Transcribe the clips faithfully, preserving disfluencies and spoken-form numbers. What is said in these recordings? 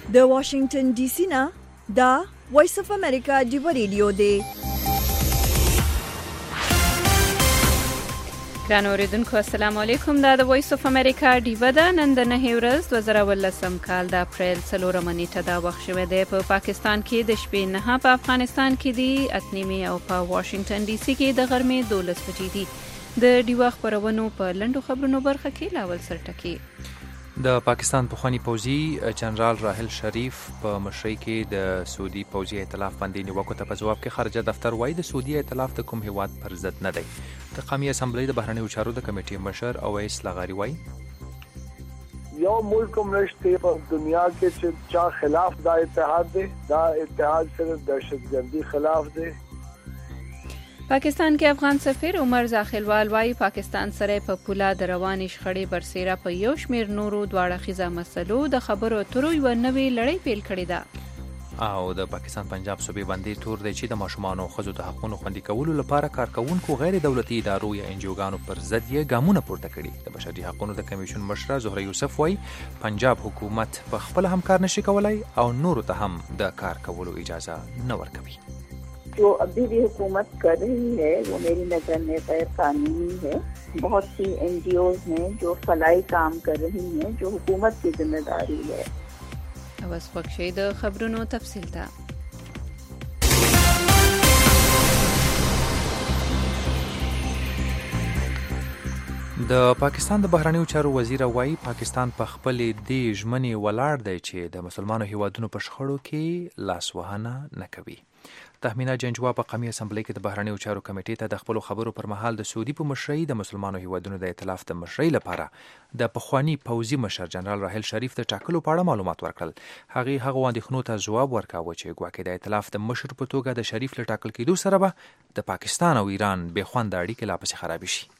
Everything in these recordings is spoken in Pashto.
د واشنگټن ډي سي نه دا وایس اف امریکا ډیو ریډیو دی. ګران اوریدونکو السلام علیکم. دا د وایس اف امریکا ډیو ده. نن د نهه ورځ دوه زره ولسم کال د اپریل څلورمه نیټه دا وخت شوی دی. په پاکستان کې د شپې نه، په افغانستان کې دی اته نیمې او په واشنگټن ډي سي کې د غرمې دولس بجې دي. د ډیو خبرونو په لنډو خبرونو برخه کې لاول سرټکی. د پاکستان پخوانی پوځي جنرال راحل شریف په مشرۍ کې د سعودي پوځي ائتلاف باندې نیوکو ته په جواب کې خارجه دفتر وایي د سعودي ائتلاف د کوم هیواد پر ضد نه دی. د قومي اسمبلی د بهرنیو چارو د کمیټې مشر اویس لغاري وایي یو ملک هم نشته په دنیا کې چې چا خلاف دا اتحاد دی. دا اتحاد صرف دهشتګردي خلاف دی. پاکستان کې افغان سفیر عمر زاخیلوال وايي پاکستان سره په پوله د روانې شخړې برسېره په یو شمېر نورو دواړه خیزه مسلو د خبرو اترو یوه نوې لړۍ پیل کړې ده. او د پاکستان پنجاب صوبې باندې تور دی چې د ماشومانو او ښځو د حقونو خوندي کولو لپاره کارکوونکو غیر دولتي ادارو یا انجیوګانو پر ضد یې ګامونه پورته کړي. د بشري حقونو د کمیشن مشره زهره یوسف وايي پنجاب حکومت په خپل هم کار نشي کولای او نورو ته هم د کار کولو اجازه نه ورکوي. जो अभी भी हुकूमत कर रही है वो मेरी नज़र में गैर कानूनी है. बहुत सी एनजीओज हैं जो फलाई काम कर रही हैं जो हुकूमत की जिम्मेदारी है. اوس پکښې د خبرونو تفصیل ته. د پاکستان د بهرنیو چارو وزیر وايي پاکستان په خپل دې ژمنې ولاړ دی چې د مسلمانو هیوادونو په شخړو کې لاسوهنه نه کوي. تهمینه جنجوا په قومي اسمبلی کې د بهرنیو چارو کمیټې ته د خپلو خبرو پر مهال د سعودي په مشرۍ د مسلمانو هیوادونو د ائتلاف د مشرۍ لپاره د پخوانی پوځي مشر جنرال راحل شریف د ټاکلو په اړه معلومات ورکړل. هغې هغو اندېښنو ته ځواب ورکاوه چې ګواکې د ائتلاف د مشر په توګه د شریف له ټاکل کېدو سره به د پاکستان او ایران بې خونده اړیکې لا پسې خرابې شي.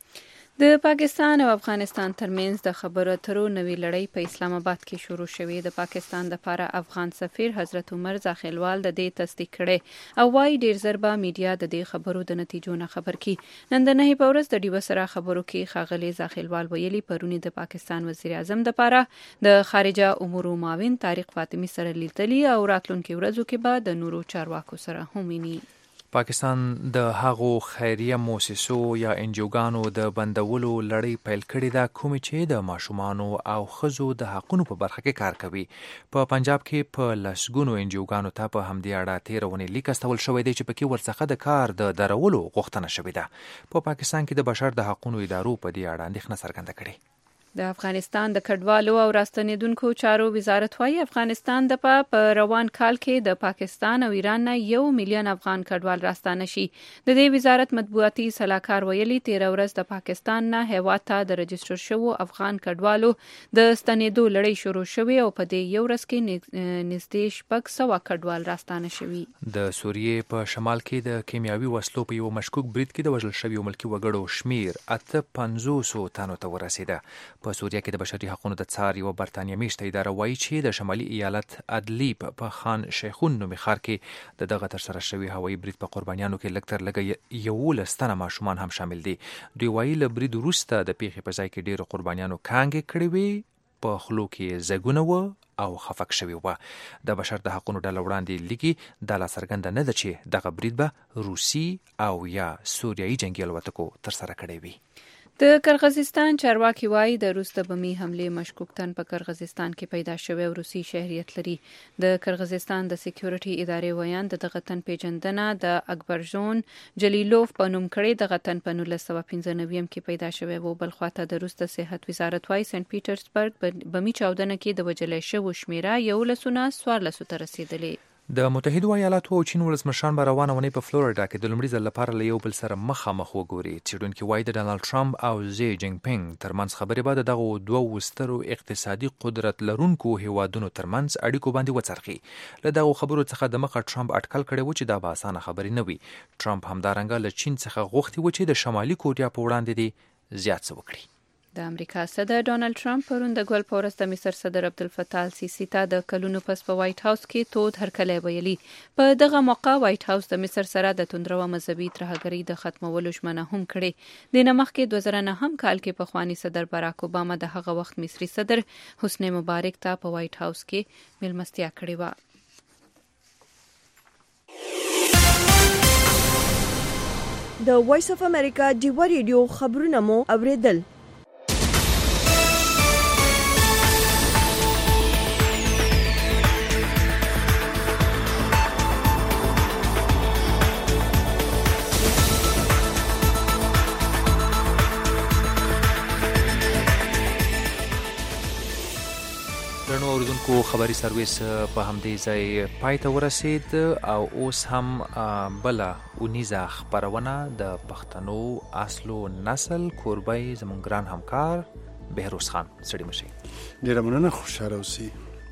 د پاکستان او افغانستان ترمنځ د خبرو اترو نوې لړۍ په اسلام آباد کې شروع شوې. د پاکستان لپاره افغان سفیر حضرت عمر زاخیلوال د دې تصدیق کړي او وايي ډیر زر به میډیا د دې خبرو د نتیجو نه خبر کی. نن د نهه په ورځ د ډیو سره خبرو کې ښاغلي زاخیلوال ویلي پرونی د پاکستان وزیر اعظم لپاره د خارجه امور معاون طارق فاطمی سره لیدلي او راتلونکي ورځو کې به د نورو چارواکو سره هم ویني. پاکستان د هغو خیریه موسسو یا انجیوګانو د بندولو لړۍ پیل کړې ده کومې چې د ماشومانو او ښځو د حقونو په برخه کې کار کوي. په پنجاب کې په لسګونو انجیوګانو ته په همدې اړه تېره اونۍ لیک استول شوی دی چې پکې ورڅخه د کار د درولو غوښتنه شوې ده. په پاکستان کې د بشر د حقونو ادارو په دې اړه اندېښنه څرګنده کړې. د افغانستان د کډوالو او راستنیدونکو چارو وزارت وايي افغانستان د په روان کال کې د پاکستان او ایران نه یو میلیون افغان کډوال راستانه شي. د دې وزارت مطبوعاتي سلاکار ویلي تیره ورځ د پاکستان نه هیواد ته د رجسټر شوو افغان کډوالو د ستنېدو لړۍ شروع شوې او په دې یو ورځ کې نږدې شپږ سوه کډوال راستانه شوي. د سوریې په شمال کې د کیمیاوي وسلو په یو مشکوک برید کې د وژل شویو ملکي وګړو شمیر اته پنځوسو تنو ته ورسېده. په سوریه کې د بشري حقونو د څار یوه برطانیه میشته اداره وایي چې د شمالي ایالت ادلیب په خان شیخون نومي ښار کې د دغه ترسره شوي هوایي برید په قربانیانو کې لږ تر لږه یولس تنه ماشومان هم شامل دي. دوی وایي له برید وروسته د پیښې په ځای کې ډېرو قربانیانو کانګې کړې وې، په خولو کې زګونه وه او خفق شوي وه. د بشر د حقونو ډله وړاندې لیکي دا لا څرګنده نه ده چې دغه برید به روسي او یا سوریایي جنګي الوتکو ترسره کړی وي. د قرغیزستان چارواکي وايي د روس د بمي حملې مشکوک تن په قرغیزستان کې پیدا شوی او روسي شهریت لري. د قرغیزستان د سکیورټي ادارې ویان د دغه تن پیژندنه د اکبرجون جلیلوف په نوم کړي. دغه تن په نولس سوه پنځه نوي کې پیدا شوی و. بل خواته د روس د صحت وزارت وايي سنت پیټرزبرګ بمي چاودنه کې د وژل شوو شمیره یولسونه څوارلسو ته رسیدلې. د متحدو ایالاتو او چین ولسمشران به روانه ونې په فلوریډا کې د لومړي ځل لپاره له یو بل سره مخامخ وګوري. څېړونکي وایي د ډانلډ ټرمپ او زی جینګ پینګ ترمنځ خبرې به د دغو دوو سترو اقتصادي قدرت لرونکو هیوادونو ترمنځ اړیکو باندې وڅرخي. له دغو خبرو څخه د مخه ټرمپ اټکل کړی و چې دا به اسانه خبرې نه وي. ټرمپ همدارنګه له چین څخه غوښتي و چې د شمالي کوریا په وړاندې دې زیات څه وکړي. د امریکا صدر ډونالد ټرمپ پرون د ګل په ورځ د مصر صدر عبدالفتاح السیسي ته د کلونو پس په وایټ هاوس کې تود هرکلی ویلي. په دغه موقع وایټ هاوس د مصر سره د توندرو مذهبي ترهګرۍ د ختمولو ژمنه هم کړې. د نه مخکې دوه زره نهم کال کې پخواني صدر باراک اوباما د هغه وخت مصري صدر حسنی مبارک ته په وایټ هاوس کې میلمستیا کړې وه. د وایس اف امریکا ډیوا ریډیو خبرونه مو اوریدل. درنو اوریدونکو خبري سرویس په همدې ځای پای ته ورسید او اوس هم بله اونیزه خپرونه د پښتنو اصل و نسل کوربی زموږ ګران همکار بهروز خان. سړي مشي ډېره مننه، خوشحاله اوسئ.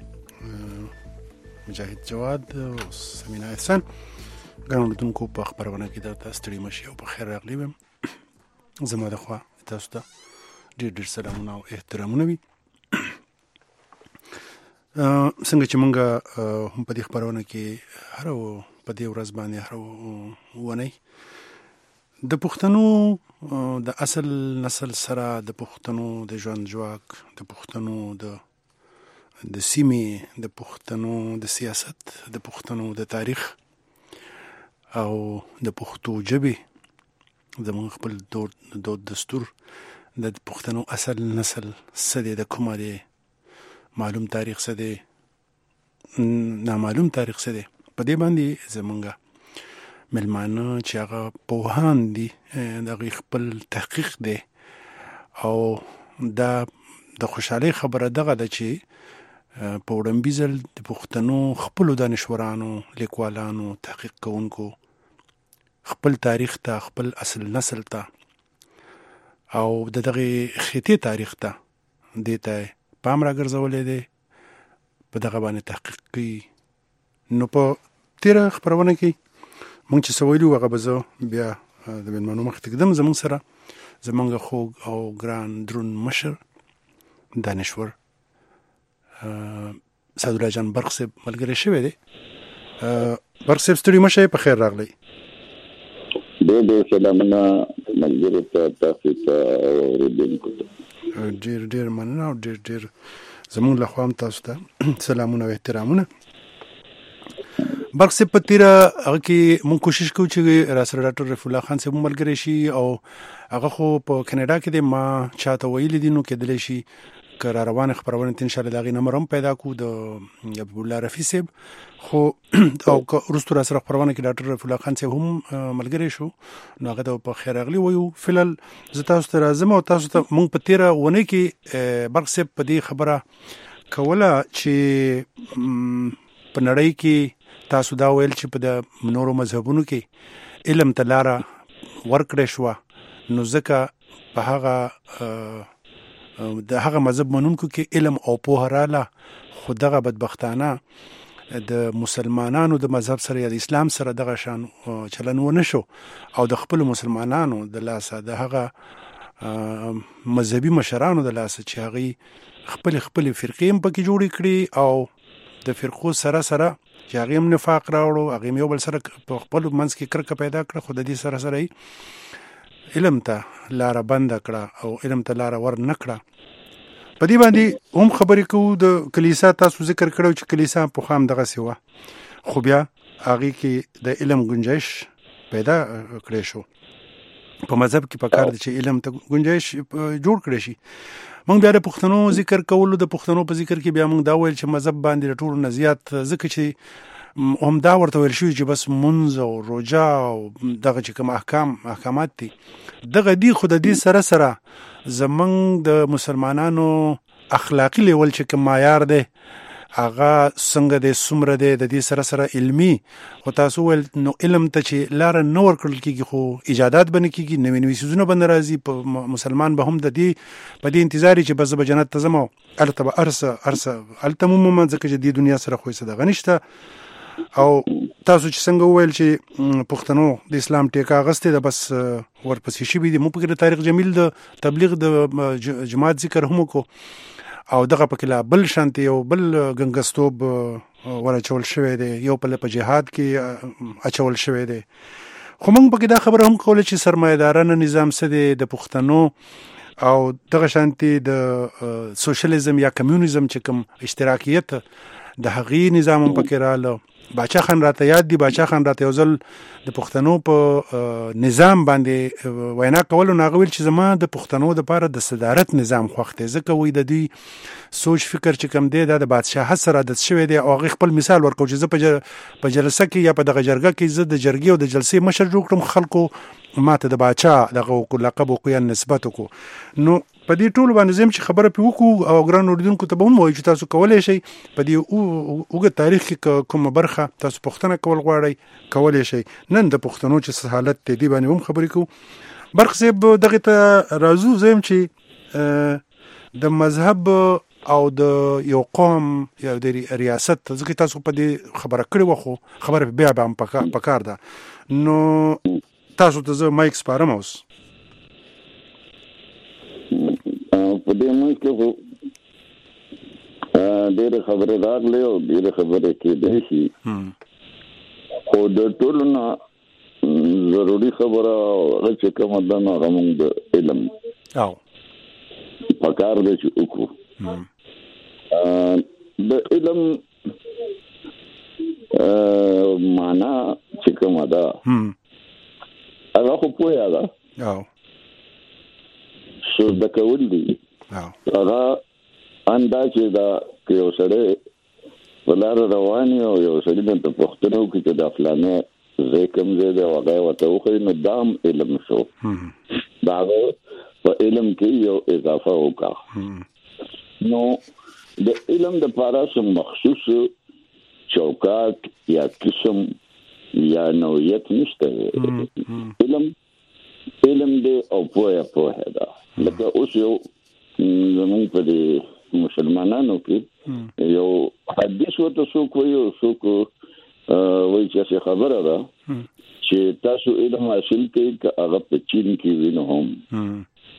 مجاهد جواد او سمینا احسان ګران اوریدونکو په خپرونه کې درته ستړي مشي او په خیر راغلي ویم. زما د خوا تاسو ته ډېر ډېر سلامونه او احترامونه وي. څنګه چې مونږ هم په دې خبرونه کې هر په دې ورځ باندې هر ونی د پښتنو د اصل نسل سره د پښتنو د ژوند ځواک، د پښتنو د د سیمې، د پښتنو د سیاست، د پښتنو د تاریخ او د پښتو ژبې زموږ خپل دود دستور د پښتنو اصل نسل څه دی، د کومه دی، معلوم تاریخ څه دی، نامعلوم تاریخ څه دی. په دې باندې زمونږ مېلمانه چې هغه پوهان دي د هغوی خپل تحقیق دی او دا د خوشحالۍ خبره دغه ده چې په وړاندې ځل د پښتنو خپلو دانشورانو، لیکوالانو، تحقیق کوونکو خپل تاریخ ته، خپل اصل نسل ته او د دغې خطې تاریخ ته دې ته پام را ګرځولی دی، په دغه باندې تحقیق کوي. نو په تیره خپرونه کې مونږ چې څه ویلي وو هغه به زه بیا د مېلمنو مخې ته ږدم. زموږ سره زموږ خوږ او ګران درون مشر دانشور سعدالله جان برق صاحب ملګری شوی دی. برق صاحب ستړي مه شئ، په خیر راغلی. ډېر ډېر سلامونه ملګرو ته، تاسو ته او اورېدونکو ته. ډېر ډېر مننه او ډېر ډېر زموږ له خوا هم تاسو ته سلامونه او احترامونه. برق صاحب په تیره هغه کې مونږ کوشش کوو چې را سره ډاکټر رفیع الله خان صاحب ملګری شي او هغه خو په کینیډا کې دی، ما چاته ویلي دي نو کېدلی شي که را روانه خپرونه ته انشاءالله د هغې نمبر هم پیدا کړو د حبیب الله رفیع صاحب. خو او که وروستو را سره خپرونه کې ډاکټر رفیع الله خان صاحب هم ملګری شو نو هغه ته په خیر راغلي وایو. فلحال زه تاسو ته راځم او تاسو ته مونږ په تیره اونۍ کې برق صاحب په دې خبره کوله چې په نړۍ کې تاسو دا ویل چې په د نورو مذهبونو کې علم ته لاره ورکړې شوه، نو ځکه په هغه د هغه مذهب منونکو کې علم او پوهه راله، خو دغه بدبختانه د مسلمانانو د مذهب سره یا د اسلام سره دغه شان چلن ونه شو او د خپل مسلمانانو د لاسه د هغه مذهبي مشرانو د لاسه چې هغوی خپل خپل فرقې هم پکې جوړې کړي او د فرقو سره سره چې هغې هم نفاق راوړو، هغې هم یو بل سره په خپل منځ کې کرکه پیدا کړه، خو د دې سره سره یې علم ته لاره بنده کړه او علم ته لاره ور نه کړه. په دې باندې هم خبرې کوو. د کلیسا تاسو ذکر کړو چې کلیسا پخوا هم دغسې وه، خو بیا هغې کې د علم گنجایش پیدا کړی شو. په مذهب کې پکار دی چې علم ته گنجایش جوړ کړی شي. موږ بیا د پښتنو ذکر کولو، د پښتنو په ذکر کې بیا موږ دا ویل چې مذهب باندې د ټولو نه زیات، ځکه چې هم دا ورته ویل شوي چې بس منځ او روژه او دغه چې کوم احکام احکامات دي دغه دي، خو د دې سره سره زمونږ د مسلمانانو اخلاقي لیول چې کوم معیار دی هغه څنګه دی، څومره دی، د دې سره سره علمي. خو تاسو ویل نو علم ته چې لاره نه ورکړل کېږي خو ایجادات به نه کېږي، نوي نوي څیزونه به نه راځي. په مسلمان به هم د دې په دې انتظار چې بس زه به جنت ته ځم او هلته به هر څه هر څه هلته مومم، ځکه چې دې دنیا سره خو یې څه دغه نشته. او تاسو چې څنګه وویل چې پښتنو د اسلام ټیکا غسته د بس ورپسې شي بي د مو په تاریخ جمیل د تبلیغ د جماعت ذکر هم کو او دغه پکې لا بل شانتي او بل غنګستوب ورچول شوی دی یو په په جهاد کې اچول شوی دی خو موږ پکې دا خبره هم کوله چې سرمایدارانه نظام څه دی د پښتنو او دغه شانتي د سوشلیزم یا کمیونیزم چې کوم اشتراکیت د هغې نظام هم پکې رااله باچا خان راته یاد دی باچا خان راته یو ځل د پښتنو په نظام باندې وینا کول نو هغه ویل چې زما د پښتنو د پاره د صدارت نظام خوښ دی ځکه وایي د دوی سوچ فکر چې کم دی دا د بادشاهت سره عادت شوی دی او هغه خپل مثال ورکو چې زه په جلسه کې یا په دغه جرګه کې زه د جرګې او د جلسې مشر جوړ کړم خلکو ماته د باچا دغه لقب او یا نسبت کو نو په دې ټول باندې زم چې خبره پی وکړو او ګران اوریدونکو ته به هم وایي چې تاسو کولای شئ په دې اوږد تاریخ کې کومه برخه تاسو پوښتنه کول غواړئ کولای شئ نن د پښتنو چې حالت دی باندې هم خبرې کوو برخ صاحب دغه ته راځو زم چې د مذهب او د یو قوم یا د ریاست ځکه تاسو په دې خبره کړې وخو خبره بیا به هم پکار ده نو تاسو ته زه مایک سپارم اوس په دې موږ کې خو ډېرې خبرې راغلې او ډېرې خبرې کېدای شي خو د ټولو نه ضروري خبره هغه چې کومه ده نو هغه موږ د علم پکار دی چې وکړو د علم معنا چې کومه ده هغه خو پوهه ده سو د کول دي هغه اندازې دا کې یو سړی په لار روان او یو سړی د پښتنو کې چې د فلانه زه کوم زه د هغه وته خو نو دام علم شو دا په علم کې یو اضافه وکړه نو د علم د لپاره سم مخصوص چوکاټ یا قسم یا نوعیت نشته علم علم دی او پوهه پوهه ده لکه اوس یو زمونږ په دې مسلمانانو کې یو حدیث ورته څوک وایي او څوک وایي چې خبره ده چې تاسو علم حاصل کړئ که هغه په چین کې وي نو هم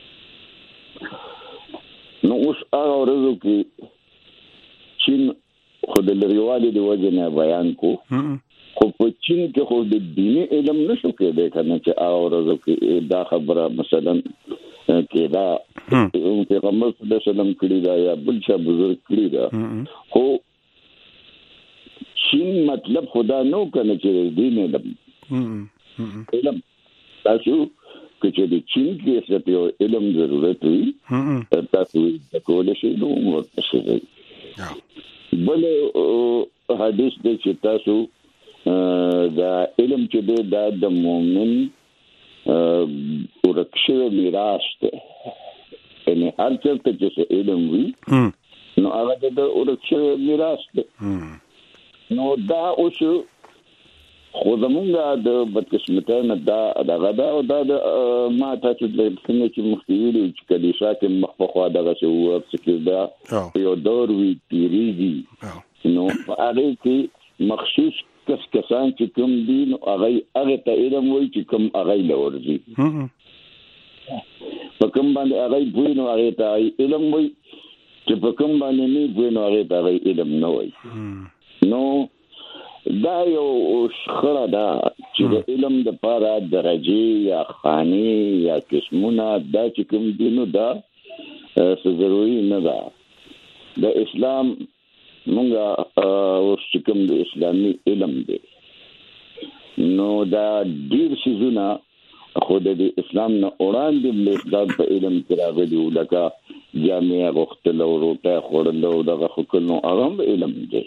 نو اوس هغه ورځو کې چین خو د لرېوالي د وجې نه بیان کو خو په چین کې خو د دیني علم نشو کېدای کنه چې هغه ورځو کې دا خبره مثلا کې دا پیغمبر صلی الله علیه وسلم کړی دا یا بل څه بزرګ کړی دا خو چین مطلب خدا نو کنه چې دین علم علم تاسو چې د چین کې څه یو علم ضرورت وي تاسو د کولای شئ نو ورته بل حدیث دې چې تاسو دا علم چې دی دا د مؤمن ورکشو میراث دی یعنی هر چېرته چې علم وي نو هغه د ورکشو میراث دی نو دا اوس خو زمونږ د بدقسمتۍ نه دا دغه دا او دا ما تاسو د څنګه چې مخکې ویلي چې کلیسا کې مخ په خوا دغه څه وورڅ کې دا یو دور وي تیریږي نو په هغه کې مخصوص کس کسان چې کوم دین هغه هغه ته علم وایي چې کوم هغه لورځي په کوم باندې هغه بوی نو هغه ته علم وایي چې په کوم باندې نه بوی نو هغه ته علم نه وایي نو دا یو شخړه ده چې د علم د لپاره درجه یا خاني یا قسمونه دا چې کوم دینو دا څه ضروري نه ده د اسلام مونږه اوس چې کوم د اسلامي علم دی نو دا ډیر شیزونه خو د اسلام نه وړاندې مقدار په علم کې راغلي لکه جامع غوښتل او روټه خوړل او دغه خلکو هغه علم دی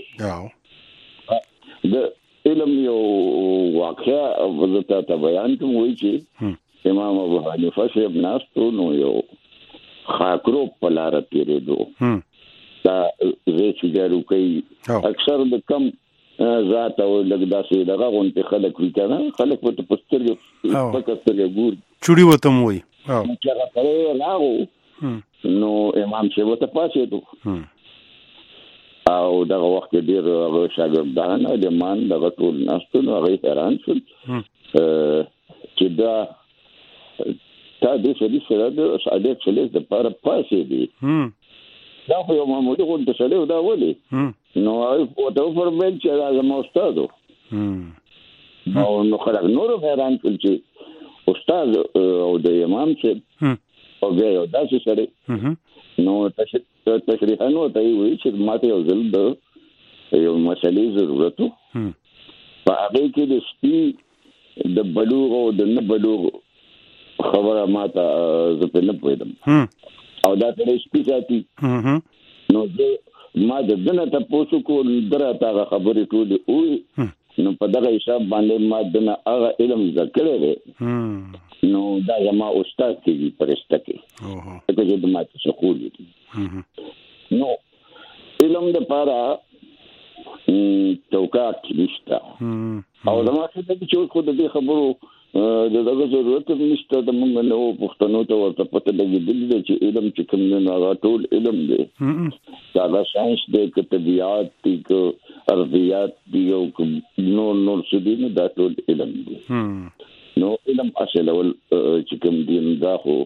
د علم یو واقعا وزتا ته بیان کوم وی چې امام ابو حنیفه صاحب ناستو نو یو خاکرو په لار تیرېدو دا زه چې ګارو کوي اکثر د کم ذات او لګداسې دغه غونډه خلک وی کنه خلک په پسترګ په کسترګ ګور چوری وته موي او چې هغه راغو نو امام صاحب ته پاسې ته او دغه وخت ډیر شاګردان د مان دغه ټول ناستو نو هغه حیران شول چې دا تا دې سړي سره د ساده چلې د پر پاسې دي دا خو یو معمولي غونډه سره دا ولي نو او ته پر بل چې دا زموږ استاد او نو خلک نور حیران شول چې استاد او د امام چې او بیا یو داسې سره نو تشریحانو ته وی چې ماته یو ځل د یو مسلې ضرورت وو په هغه کې د سپي د بلوغ او د نه بلوغ خبره ماته زه په نه پوهیدم او دا ته سپي ساتي نو ما د دنه تاسو کو درته هغه خبرې ټولې وې نو په دغه حساب باندې ما دنه هغه علم ذکر لري نو دا زما استاد کېږي پرسته کې څه چې د ماته سکول دي نو علم د پاره توقعات نشته او زما څه د چې خو د دې خبرو د دغه ضرورت نشته د موږ نو پښتنو ته ورته پته لګېدل چې علم چې کوم نه هغه ټول علم دی دا ساينس دی که طبيعت دی که ارضیات دی او نور نور څه دي نه دا ټول علم دی نو علم اصل ول چې کوم دین دا خو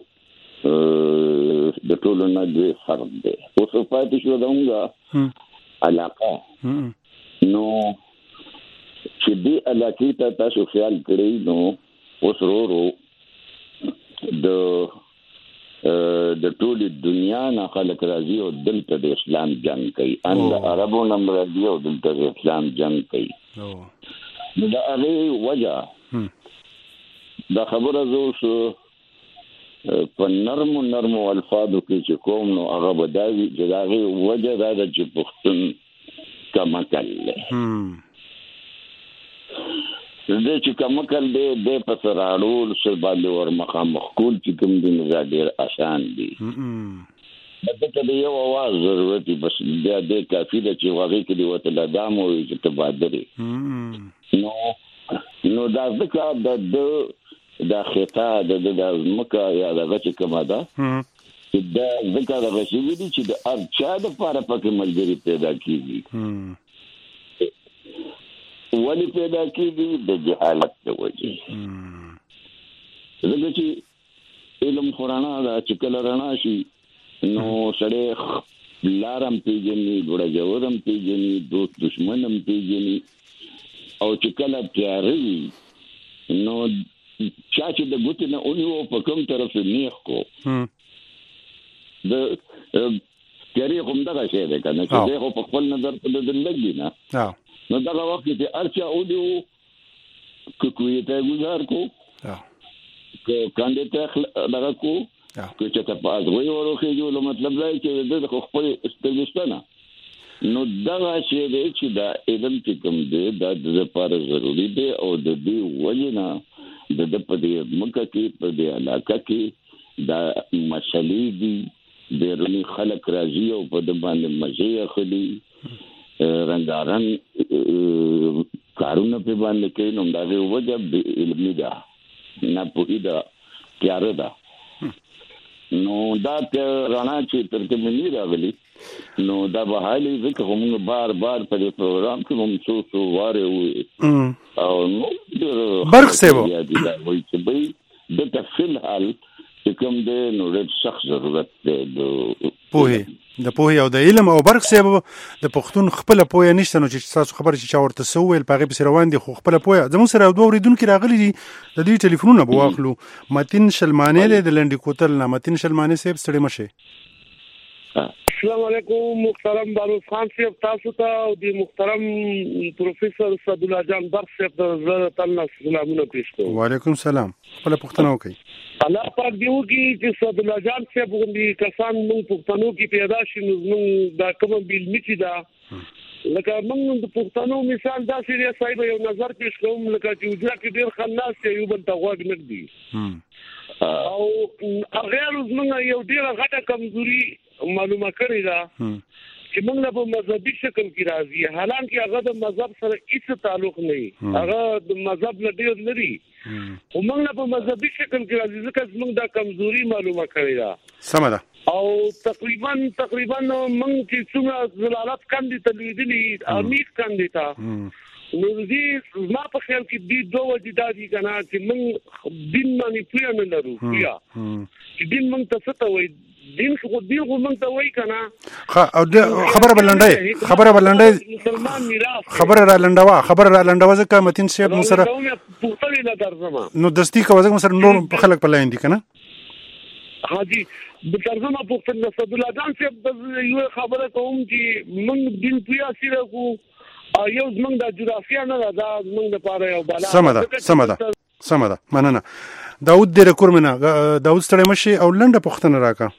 د ټولو نه دی فرق دی او څه پاتې شو دغه علاقه نو چې دې علاقې ته تاسو خیال کړئ نو اوس ورو د د ټولې دنیا نه خلک راځي او دلته د اسلام جنگ کوي ان د عربو نه راځي او دلته د اسلام جنگ کوي نو دا هغه وجه دا خبره زو شو په نرم نرم الفاظو کې چې کوم نو هغه بداوي چې دا هغه وجه دا چې پښتون کما کله دې چې کوم کل دې د پسرالول سر باندې ور مخامخ کول چې کوم دې نه ډېر آسان دي دغه ته یو आवाज ضرورت دی بس بیا دې کافي ده چې واغې کې دی وته د دامو چې تبادري نو نو دا ځکه د د خطا د د مکه یا دغه چې کومه ده دا ځکه دغه شی دي چې د ارچا د لپاره پکې ملګری پیدا کیږي ولی پیدا کیږي د جهالت د وجې زګ چې علم قرانا دا چې کله رڼا شي نو سړی لارم پیژني ګوره جوړم پیژني دوست دشمنم پیژني او چې کله تیاري نو چا چې د ګوت نه اونیو په کوم طرف نیخ کو د تیاري کوم دغه شی ده کنه چې زه په خپل نظر په دې لګی نه نو دا وخت چې ارچا اودیو کوی ته گزار کو که کاندې ته دغه کو که چې ته پاز وی ورخه جو مطلب دی چې د خپل استلستانه نو دا چې دی چې دا علم چې کوم دی دا د لپاره ضروری دی او د دې وجنه د د په دې مکه کې په دې علاقه کې دا مسلې دي بیرونی خلق راځي او په د باندې مزه اخلي رنگارن کارونه په باندې کې نو دا د وجه علمي ده نه په دا تیار ده نو دا رانا چې ترته منی راغلي نو دا به حالي ځکه هم بار بار په پروګرام کې هم څو څو واره وي او نو برق سیو دا وایي چې به د تفصیل حال کوم د نو ډېر سخت ضرورت دی د پوهه د پوهه او د علم او برق سیب د پښتون خپل پوهه نشته نو چې تاسو خبر چې چا ورته سوویل پاغه په روان دي خو خپل پوهه زموږ سره دوه ورېدونکو راغلي دي د دې ټلیفونونه به واخلو متین شلمانه له د لنډی کوتل نه متین شلمانه صاحب ستړي مشه السلام علیکم محترم باروس خان صاحب تاسو ته او د محترم پروفیسور صد الله جان درس صاحب زه تاسو سلامونه پېښ کوم وعلیکم السلام خپل پښتنه وکي الله پاک دیو کی چې صد الله جان صاحب غوندي کسان موږ پښتنو کې پیدا شي نو موږ دا کوم بیل میچي دا لکه موږ د پښتنو مثال دا سری صاحب یو نظر پېښ کوم لکه چې وجا کې ډیر خلاص یو بل ته غوږ نه دی او هغه موږ یو ډیر غټه کمزوري معلومه کړی دا چې موږ په مذهبي شکل کې راځي حالانکه هغه د مذهب سره هیڅ تعلق نه هغه د مذهب نه ډیر لري او موږ په مذهبي شکل کې راځي ځکه موږ دا کمزوري معلومه کړی دا سم ده او تقریبا تقریبا موږ چې څومره زلالت کاندي تلویدلی امید کاندي تا نو دې ما په خیال کې دې دوه وجدادي کنه چې موږ دین باندې پوهه نه لرو بیا چې دین موږ ته څه وایي دین خو دین خو موږ ته وایي کنه ها او خبره بلنډه خبره بلنډه مسلمان میراث خبره را لنډوا خبره را لنډوا ځکه متین صاحب مو سره پوښتنه نه درځم نو دستی کوي ځکه سره نور خلک په لاین دي کنه حاجی د ترجمه پوښتنه صد الله جان صاحب یو خبره کوم چې موږ دین پیا سره کو یو زمونږ د جغرافیا نه دا زمونږ د پاره یو بالا سم ده سم ده سم ده مننه داود ډېر کورمنه داود ستړی مشي او لنډه پوښتنه راکا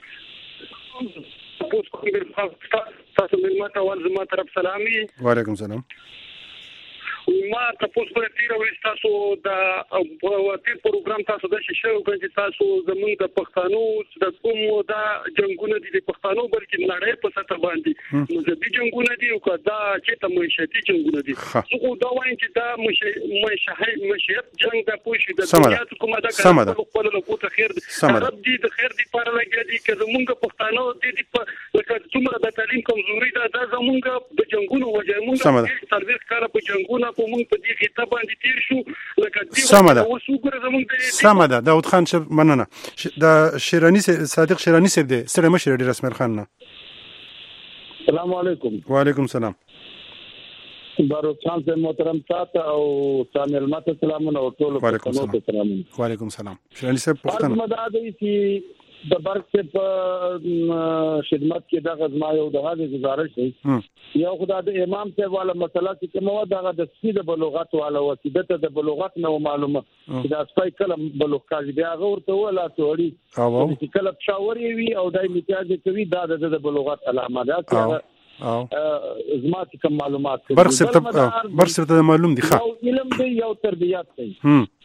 تاسو مې ماته ول زما طرف سلامي وعلیکم سلام ما تاسو په تیر ورځ تاسو د وټي پروګرام تاسو د شیشو کوي تاسو زمونږ د پښتنو د کوم د جنگونو دي د پښتنو بلکې نړۍ په سطح باندې نو د جنگونو دي او کدا چې ته معیشتي جنگونو دي خو دا وایي چې دا معیشت معیشت جنگ د پوښي د دنیا کومه دا خپل له کوته خیر رب دي د خیر دي پر لګي دي چې زمونږ پښتنو دي په لکه څومره د تعلیم کمزوري ده دا زمونږ د جنگونو وجه مونږ سرویس کار په جنگونو په مونږ په دې کې ته باندې تیر شو لکه دې وسوګره زمونږ سم ده داود خان ش مننه د شیرانی صادق شیرانی صاحب دی سره مشر ډیر اسماعیل خان نه السلام علیکم وعلیکم السلام بارو خان سے محترم سات او سامع المات سلامونه او ټول وعلیکم السلام وعلیکم السلام شیرانی صاحب پښتنه مدد دي د برق په خدمت کې د غزما یو دغه گزارش دی یو خدای د امام صاحب والا مسله چې کومه دغه د سید بلوغت والا وسیدت د بلوغت نو معلومه دا سپای کلم بلوغ کاږي بیا ورته ولا توړي چې کله شاوري وي او دای امتیاز کوي دا د بلوغت علامه ده او زما چې کوم معلومات برق سره برق سره معلوم دي ښه یو علم دی یو تربیات دی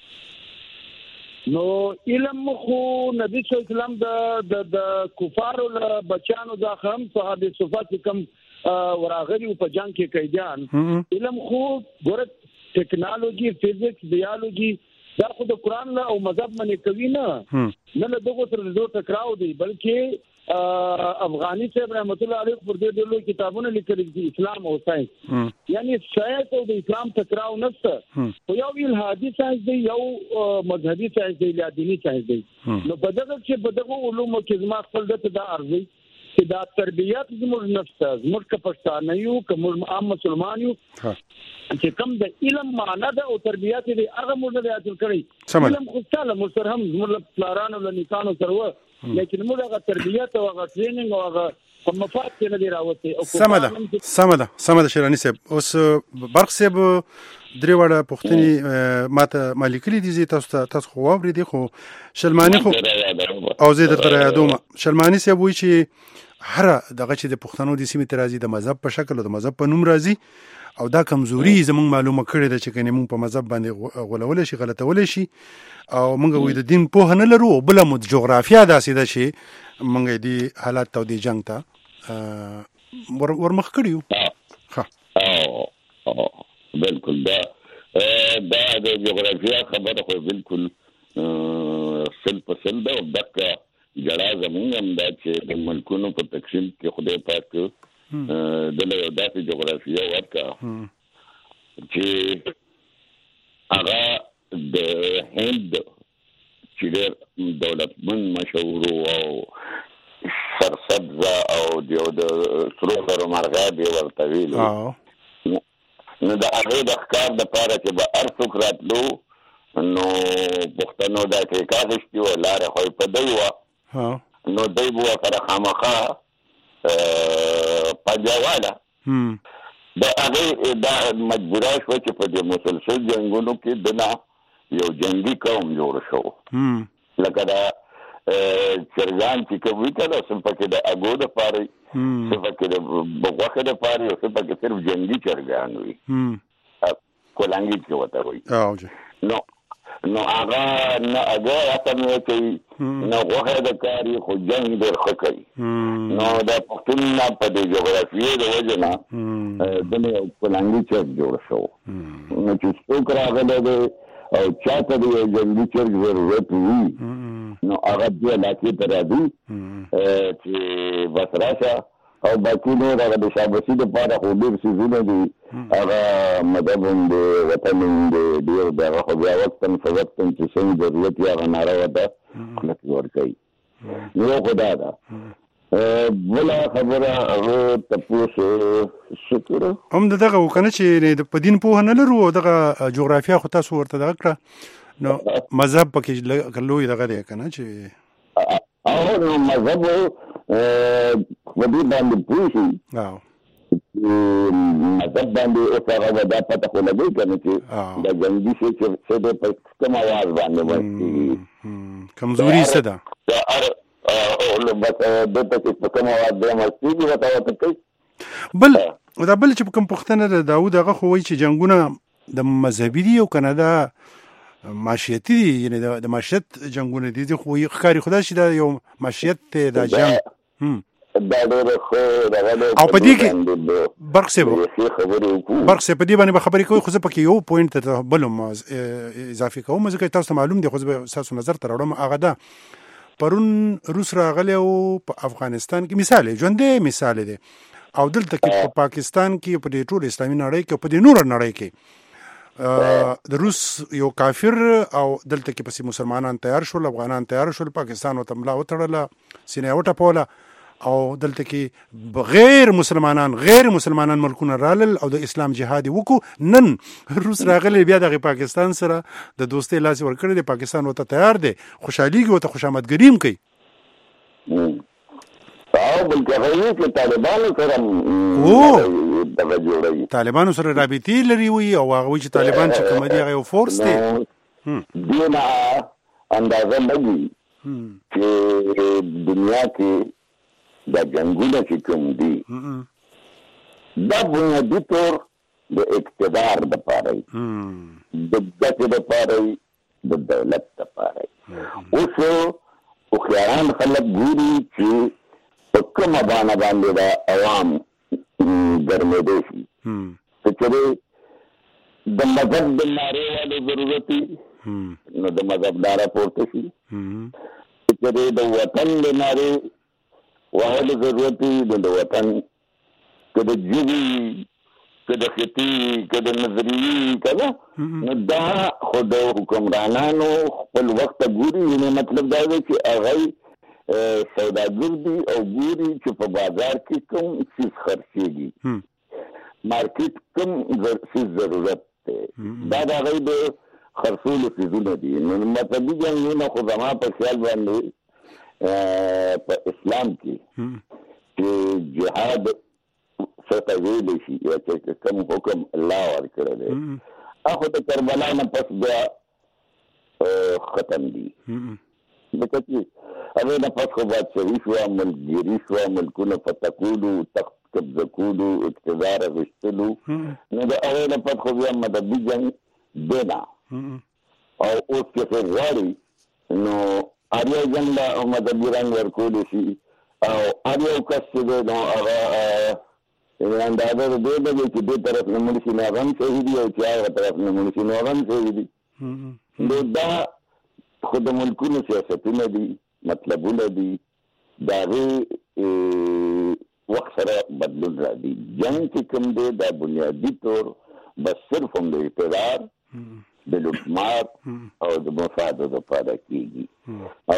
نو علم خو نبی صلی الله علیه وسلم د د کفارو له بچانو د خام صحابه صفات کم وراغلی په جنگ کې قیدیان علم خو ګور ټیکنالوژي فزیکس بیولوژي دا خو د قران له او مذهب باندې کوي نه نه له دغه سره د ټکراو دی بلکې افغانی صاحب رحمت الله علیه پر دې ډول کتابونه لیکلي دي اسلام او ساينس یعنی ساينس او د اسلام ټکراو نشته خو یو الهادي ساينس دی یو مذهبي ساينس دی یا دینی ساينس دی نو په دغه کې په دغه علومو کې زما خپل د دا ارزي چې دا تربيات زموږ نفس زموږ کا پښتانه یو کوم عام مسلمان یو چې کوم د علم معنا ده او تربيات دي هغه موږ نه حاصل کړی علم خو تعالی مسرهم زموږ پلارانو له نکانو سره لیکن موږ هغه تربيات او هغه ټریننګ او هغه په مفاد کې نه دی راوته او سمده سمده سمده شیرانی صاحب اوس برق صاحب درې وړه پښتني ماته مالکلی دي تاسو تاسو خو اوري دي خو شلمانی خو او زه درته یادوم شلمانی صاحب وی چې هر دغه چې د پښتنو د سیمې ترازی د مذهب په شکل او د مذهب په نوم راځي او دا کمزوري زموږ معلومه کړي ده چې کني موږ په مذهب باندې غولول شي غلطول شي او موږ وې د دین په نه لرو بل مو د جغرافیا داسې ده چې موږ دې حالات ته د جنگ ته ور ورمخ کړیو ها او بالکل دا دا د جغرافیا خبره خو بالکل سل په سل ده او دغه جړا زمونږ هم دا چې د ملکونو په تقسیم کې خدای پاک د له داسې جغرافیا ورکا چې هغه د هند چې دولتمن مشهور او سرسبزه او د سرو زرو مرغه دی ورته ویلو نو د هغه د ښکار د پاره چې به هر څوک راتلو نو پښتنو دا کې کاغشتي و لاره خو په دی و نو دی بو سره خامخا پنجاواله دا هغه دا مجبوره شو چې په دې مسلسل جنگونو کې دنا یو جنگي قوم جوړ شو لکه دا چرګان چې کوي کله سم پکې د اګو د پاره سم پکې د بغوخه د پاره او سم پکې صرف جنگي چرګان وي کولانګي چې وته وي نو نو هغه نه هغه اتمه کوي نو غوښه د کاری خو جنگ ډېر ښه کوي نو د پښتون په د جغرافیې د وجه نه د نه پلانګي چرګ جوړ شو نو چې څوک راغلی دی او چاته د جنګي چرګ ضرورت وي نو هغه د علاقې ته راځي چې بس راشه او باقي نور هغه د شابسي دپاره خو ډېر څیزونه دي هغه مذهب هم دی وطن هم دی ډېر د هغه خو بیا وقتاً فوقتاً چې څنګه ضرورت یې هغه ناروا ده خوله کې ورکوي نو یو خو دا ده بله خبره هغه تپوس شکر هم د دغه و که نه چې په دین پوهه نه لرو او دغه جغرافیا خو تاسو ورته دغه کړه نو مذهب پکې لوی دغه دی که نه چې او نو مذهب په دې باندې پوه شي مذهب باندې اوس هغه ودا پته خو لګوي که نه چې د جنګي شي چې دی په کوم اواز باندې ورکېږي کمزوري څه ده بس دلته چې په کوم اواز دی مستېږي ورته ورته کوي بل دا بل چې په کوم پوښتنه ده داود هغه خو وایي چې جنګونه د مذهبي دي او که نه ده معاشیتي دي یعنی د معاشیت جنګونه دي خو ښکاري خو دا چې دا یو معاشیت دی دا جنګ دا ډېر ښه او په دې کې برق صاحب برق صاحب په دې باندې به خبرې کوي خو زه پکې یو پوینټ ته بل هم اضافي کوم ځکه تاسو ته معلوم دی خو زه ستاسو نظر ته راوړم هغه ده پرون روس راغلی او په افغانستان کې مثال دی ژوندی مثال دی او دلته کې په پاکستان کې په دې ټول اسلامي نړۍ کې په دې نوره نړۍ کې د روس یو کافر او دلته کې پسې مسلمانان تیار شول افغانان تیار شول پاکستان ورته ملا وتړله سینه یې وټپوله او دلته کې غیر مسلمانان غیر مسلمانان ملکونه رالل او د اسلام جهاد وکړو نن روس راغلی بیا دغه پاکستان سره د دوستۍ لاس ورکړی دی پاکستان ورته تیار دی خوشحالېږي ورته خوشامدګري هم کوي او بلکې هغوی چې طالبانو سره دغه جوړوي طالبانو سره رابطې لري وي او هغوی چې طالبان چې کوم دي هغه یو فورس دی دې نه اندازه لګي چې دنیا کې دا جنګونه چې کوم دي دا بنیادي طور د اقتدار دپاره وي د ګټې دپاره وي د دولت دپاره وي اوس هوښیاران خلک ګوري چې په کومه بانه باندې دا عوام ګرمېدی شي که چېرې د مذهب د نارې والو ضرورت وي نو د مذهب ناره پورته شي که چېرې د وطن د نارې وهلو ضرورت وي نو د وطن که د ژبې که د خطي که د نظریې که نه نو دا خو د حکمرانانو خپل وخت ته ګوري یعنې مطلب دا دی چې هغوی سوداګر دي او ګوري چې په بازار کې کوم څیز خرڅېږي مارکیټ کوم څیز ضرورت دی دا د هغوی د خرڅولو څیزونه دي نو مذهبي جنګونه خو زما په خیال باندې په اسلام کې چې جهاد څه ته ویلی شي یا چې کوم حکم الله ورکړی دی هغه د کربلا نه پس بیا ختم دي ځکه چې هغې نه پس خو بادشاهي شوه ملکګیري شوه ملکونه فتح کولو تخت قبضه کولو اقتدار اخیستلو نو د هغې نه پس خو بیا مذهبي جنګ دی نه او اوس که څوک غواړي نو هر یو جنګ له مذهبي رنګ ورکولی شي او هر یو کس چې دی نو هغه اندازه د دې ده چې دې طرف نه مړ شي نو هغه هم صحیح دي او چې هغه طرف نه مړ شي نو هغه هم صحیح دي نو دا خو د ملکونو سیاستونه دي مطلبونه دي د هغې وخت سره بدلون راځي جنګ چې کوم دی دا بنیادي طور بس صرف هم د اقتدار د لوټمار او د مفادو دپاره کېږي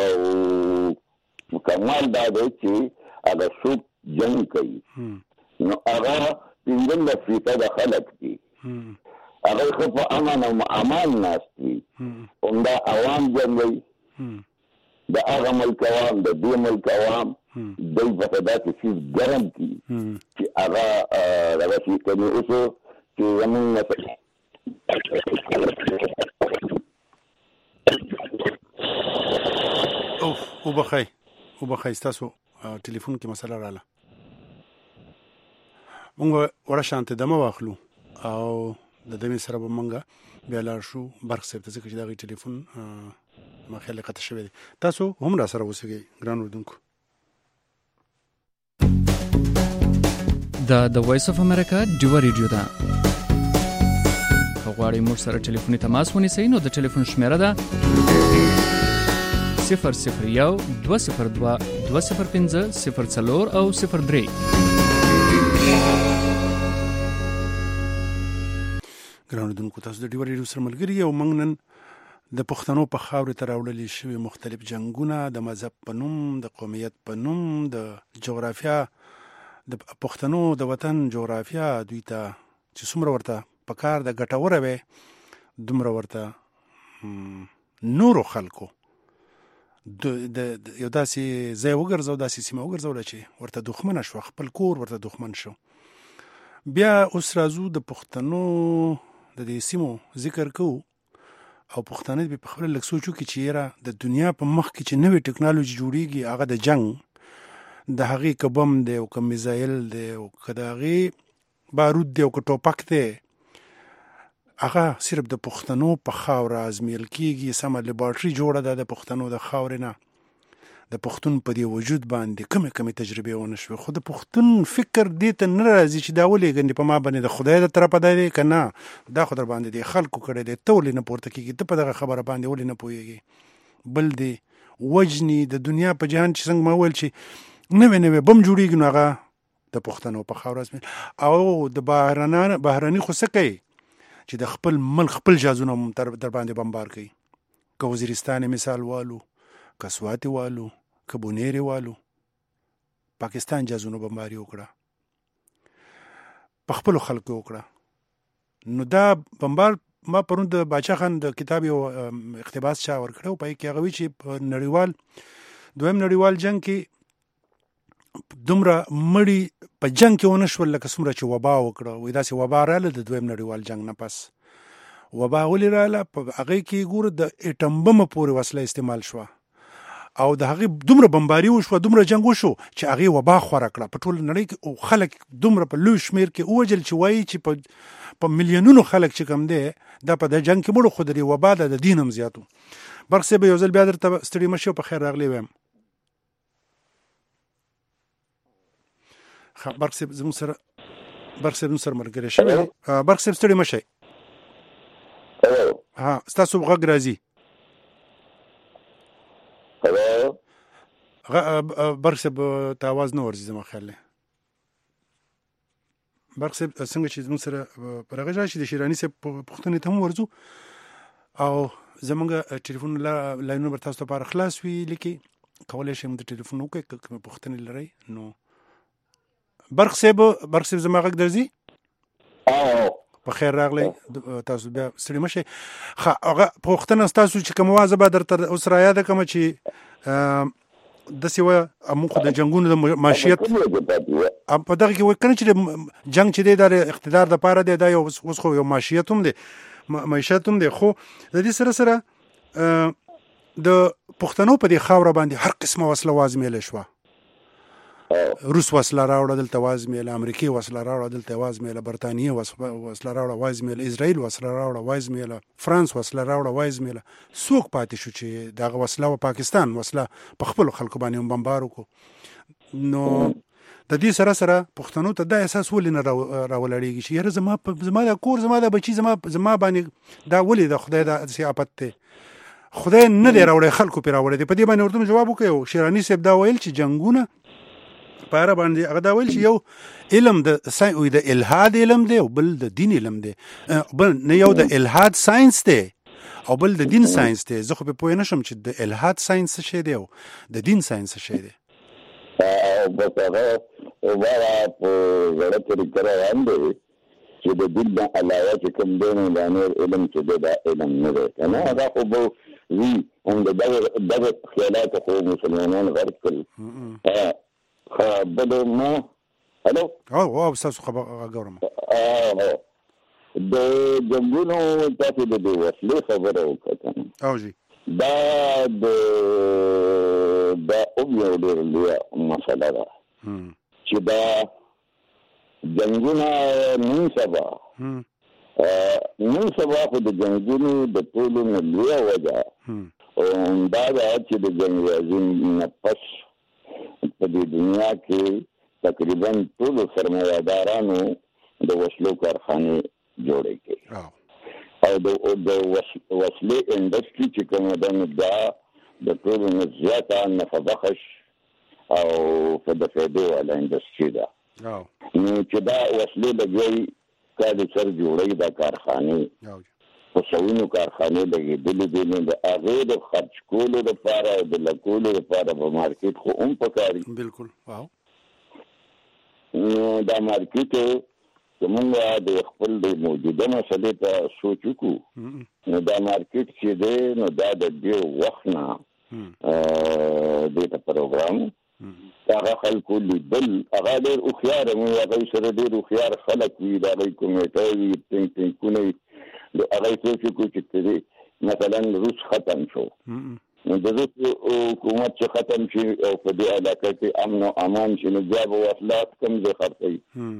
او کمال دا دی چې هغه څوک جنګ کوي نو هغه پنځلس فیصده خلک دي هغوی ښه په امن او امان ناست وي همدا عوام جنګوي د هغه ملک عوام د دې ملک عوام دوی په داسې څیز ګرم کړي چې هغه دغه شي کوي اوس چې زمونږ اوف وبخی وبخی ستاسو ټلیفون کې مسله رااله مونږ وړه شانته دمه واخلو او د دمه سره به مونږ بیا لاړ شو برق صاحب ته ځکه چې دغه ټلیفون ما خیال قطع شوی دی تاسو هم را سره اوسئ ګران اردوونکو دا د وایس اف امریکا ډیو ریډیو ده. که غواړئ موږ سره ټلیفوني تماس ونیسئ نو د ټلیفون شمیره ده صفر صفر یو دوه صفر دوه دوه صفر پنځه صفر څلور او صفر درې. ګرانو دونکو تاسو د ډیو ریډیو سره ملګري یو موږ نن د پښتنو په خاورې ته راوړلې شوي مختلف جنګونه د مذهب په نوم، د قومیت په نوم، د جغرافیا، د پښتنو د وطن جغرافیا دوی ته چې څومره ورته پکار د ګټوره وي دومره ورته نورو خلکو د یو داسې ځای وګرځو، داسې سیمه وګرځوله چې ورته دښمنه شوه، خپل کور ورته دښمن شو. بیا اوس راځو د پښتنو د دې سیمو ذکر کوو او پښتانه به په خپل لږ سوچو کې چې یاره د دنیا په مخ کې چې نوې ټکنالوژي جوړیږي هغه د جنگ د هغې که بم دی او که میزایل دی او که د هغې بارود دی او که ټوپک دی هغه صرف د پښتنو په خاوره ازمیل کېږي. سمه لیبارټري جوړه ده د پښتنو د خاورې نه، د پښتون په دې وجود باندې کمې کمې تجربې ونه شوې. خو د پښتون فکر دې ته نه راځي چې دا ولې ګنې په ما باندې د خدای د طرفه دی که نه دا خو در باندې د خلکو کړی دی، ته ولې نه پورته کېږي، ته په دغه خبره باندې ولې نه پوهېږي. بل دې وجني د دنیا په جهان چې څنګه ما وویل چې نوې نوې بم جوړېږي نو هغه د پښتنو په خاوره ازمیل. او د بهرني خو څه کوي چې د خپل ملک خپل جازونه در باندې بمبار کوي. که وزیرستان مثال والو، که سواتي والو، که بونیرې والو، پاکستان جازونو بمباري وکړه، په خپلو خلکو وکړه. نو دا بمبار ما پرون د باچا خان د کتاب یو اقتباس چا ورکړی و، په کې هغه وایي چې په نړیوال دویم نړیوال جنګ کې دومره مړي په جنګ کې ونه شول لکه څومره چې وبا وکړه. وایي داسې وبا راله د دویم نړیوال جنګ نه پس. وبا ولې راله؟ په هغې کې ګوره د اټم بمه پورې وسله استعمال شوه او د هغې دومره بمباري وشوه، دومره جنګ وشو چې هغې وبا خوره کړه په ټول نړۍ کې. او خلک دومره په لوی شمېر کې ووجل چې وایي چې په په میلیونونو خلک چې کم دی دا په د جنګ کې مړو، خو د دې وبا ده د دین هم زیاتو. برق صاحب یو ځل بیا درته ستړي مه شئ، په خیر راغلی وایم. برق صاحب زموږ سره برق صاحب زموږ سره ملګری شوی دی. برق صاحب ستړي مه شئ. ها ستاسو غږ راځي. برق صاحب ته آواز نه ورځي زما خیال دی. برق صاحب څنګه چې زموږ سره په هغه ځای چې د شیراني صاحب پوښتنې ته هم ورځو او زموږ ټلیفون لاینونه به تاسو لپاره خلاص وي، لیکي کولی شئ د ټلیفون وکړئ که کومې پوښتنې لرئ. نو برق صاحب برق صاحب زما غږ درځي؟ په خیر راغلی، تاسو بیا ستړي مه شئ. ښه هغه پوښتنه ستاسو چې کومه وه زه به درته اوس را یاده کړمه چې داسې وه موږ خو د جنګونو د معاشیت په دغه کې وایي که نه چې جنګ چې دی دا د اقتدار دپاره دی، دا یو اوس خو یو معاشیت هم دی، معیشت هم دی. خو د دې سره سره د پښتنو په دې خاوره باندې هر قسمه وسله وازمیله شوه. روس وسله راوړه دلته وازمیله، امریکې وسله راوړه دلته وازمیله، برطانیې وسله راوړه وازمیله، اسرائیل وسله راوړه وازمیله، فرانس وسله راوړه وازمیله. څوک پاتې شو چې دغه وسله و پاکستان وسله په خپلو خلکو باندې هم بمبار وکړو. نو د دې سره سره پښتنو ته دا احساس ولې نه راولړېږي چې یاره زما زما دا کور، زما دا بچي، زما زما باندې دا ولې د خدای دا داسې آفت دی، خدای نه دی راوړی، خلکو پرې راوړی دی. په دې باندې ورته جواب وکړی. شیراني صاحب دا ویل چې جنګونه په هغه باندې هغه دا ویل چې یو علم د د الحاد علم دی او بل د دین علم دی، بل نه یو د الحاد ساينس دی او بل د دین ساينس دی. زه خو په پوه نه شم چې د الحاد ساينس څه شی دی او د دین ساينس څه شی دی. او بس هغه واره په زړه طریقه روان دی چې د دین نه علاوه چې کوم دی نو دا نور علم چې دی دا علم نه دی که نه. هغه خو به وي هم د دغه خیالاتو خو مسلمانان غرب کړي. بل ما الو او او تاسو خبر غوړم د جنګونو تاسو د وسلې خبره وکړه او جی دا د دا اوبیو لري مسله ده چې دا جنګونه نن سبا نن سبا خو د جنګونو د ټولو نه لویه وجه او دا ده چې د جنګ راځي نه پس په دې دنیا کې تقریبا ټول سرمایه‌دارانو د وسلو کارخانه جوړې کړې او د د وسلې انډستری چې کومه ده نو دا د ټول نه زیاته نفع بخش او په د فایده والا انډستری ده نو چې دا وسلې لګوي کله سر جوړې دا کارخانه په سوینو کارخانه لګېدلې دي نو د هغه د خرج کولو لپاره او د لګولو لپاره په مارکیټ خو هم پکاري بالکل واو نو دا مارکیټ زمونږ د خپل د موجوده مسلې ته سوچ وکړو نو دا مارکیټ چې دی نو دا د دې وخت نه د پروګرام هغه خلکو لیدل هغه ډېر هوښیار مې هغه سره ډېر هوښیار خلک وي دا غي کمیټه وي ټینګ ټینګونه نو هغه سوچ وکړو چې مثلا روس ختم شو نو د روس حکومت چې ختم شي او په دې علاقه کې امن او امان شي نو بیا به وسلات کم ځای خرڅوي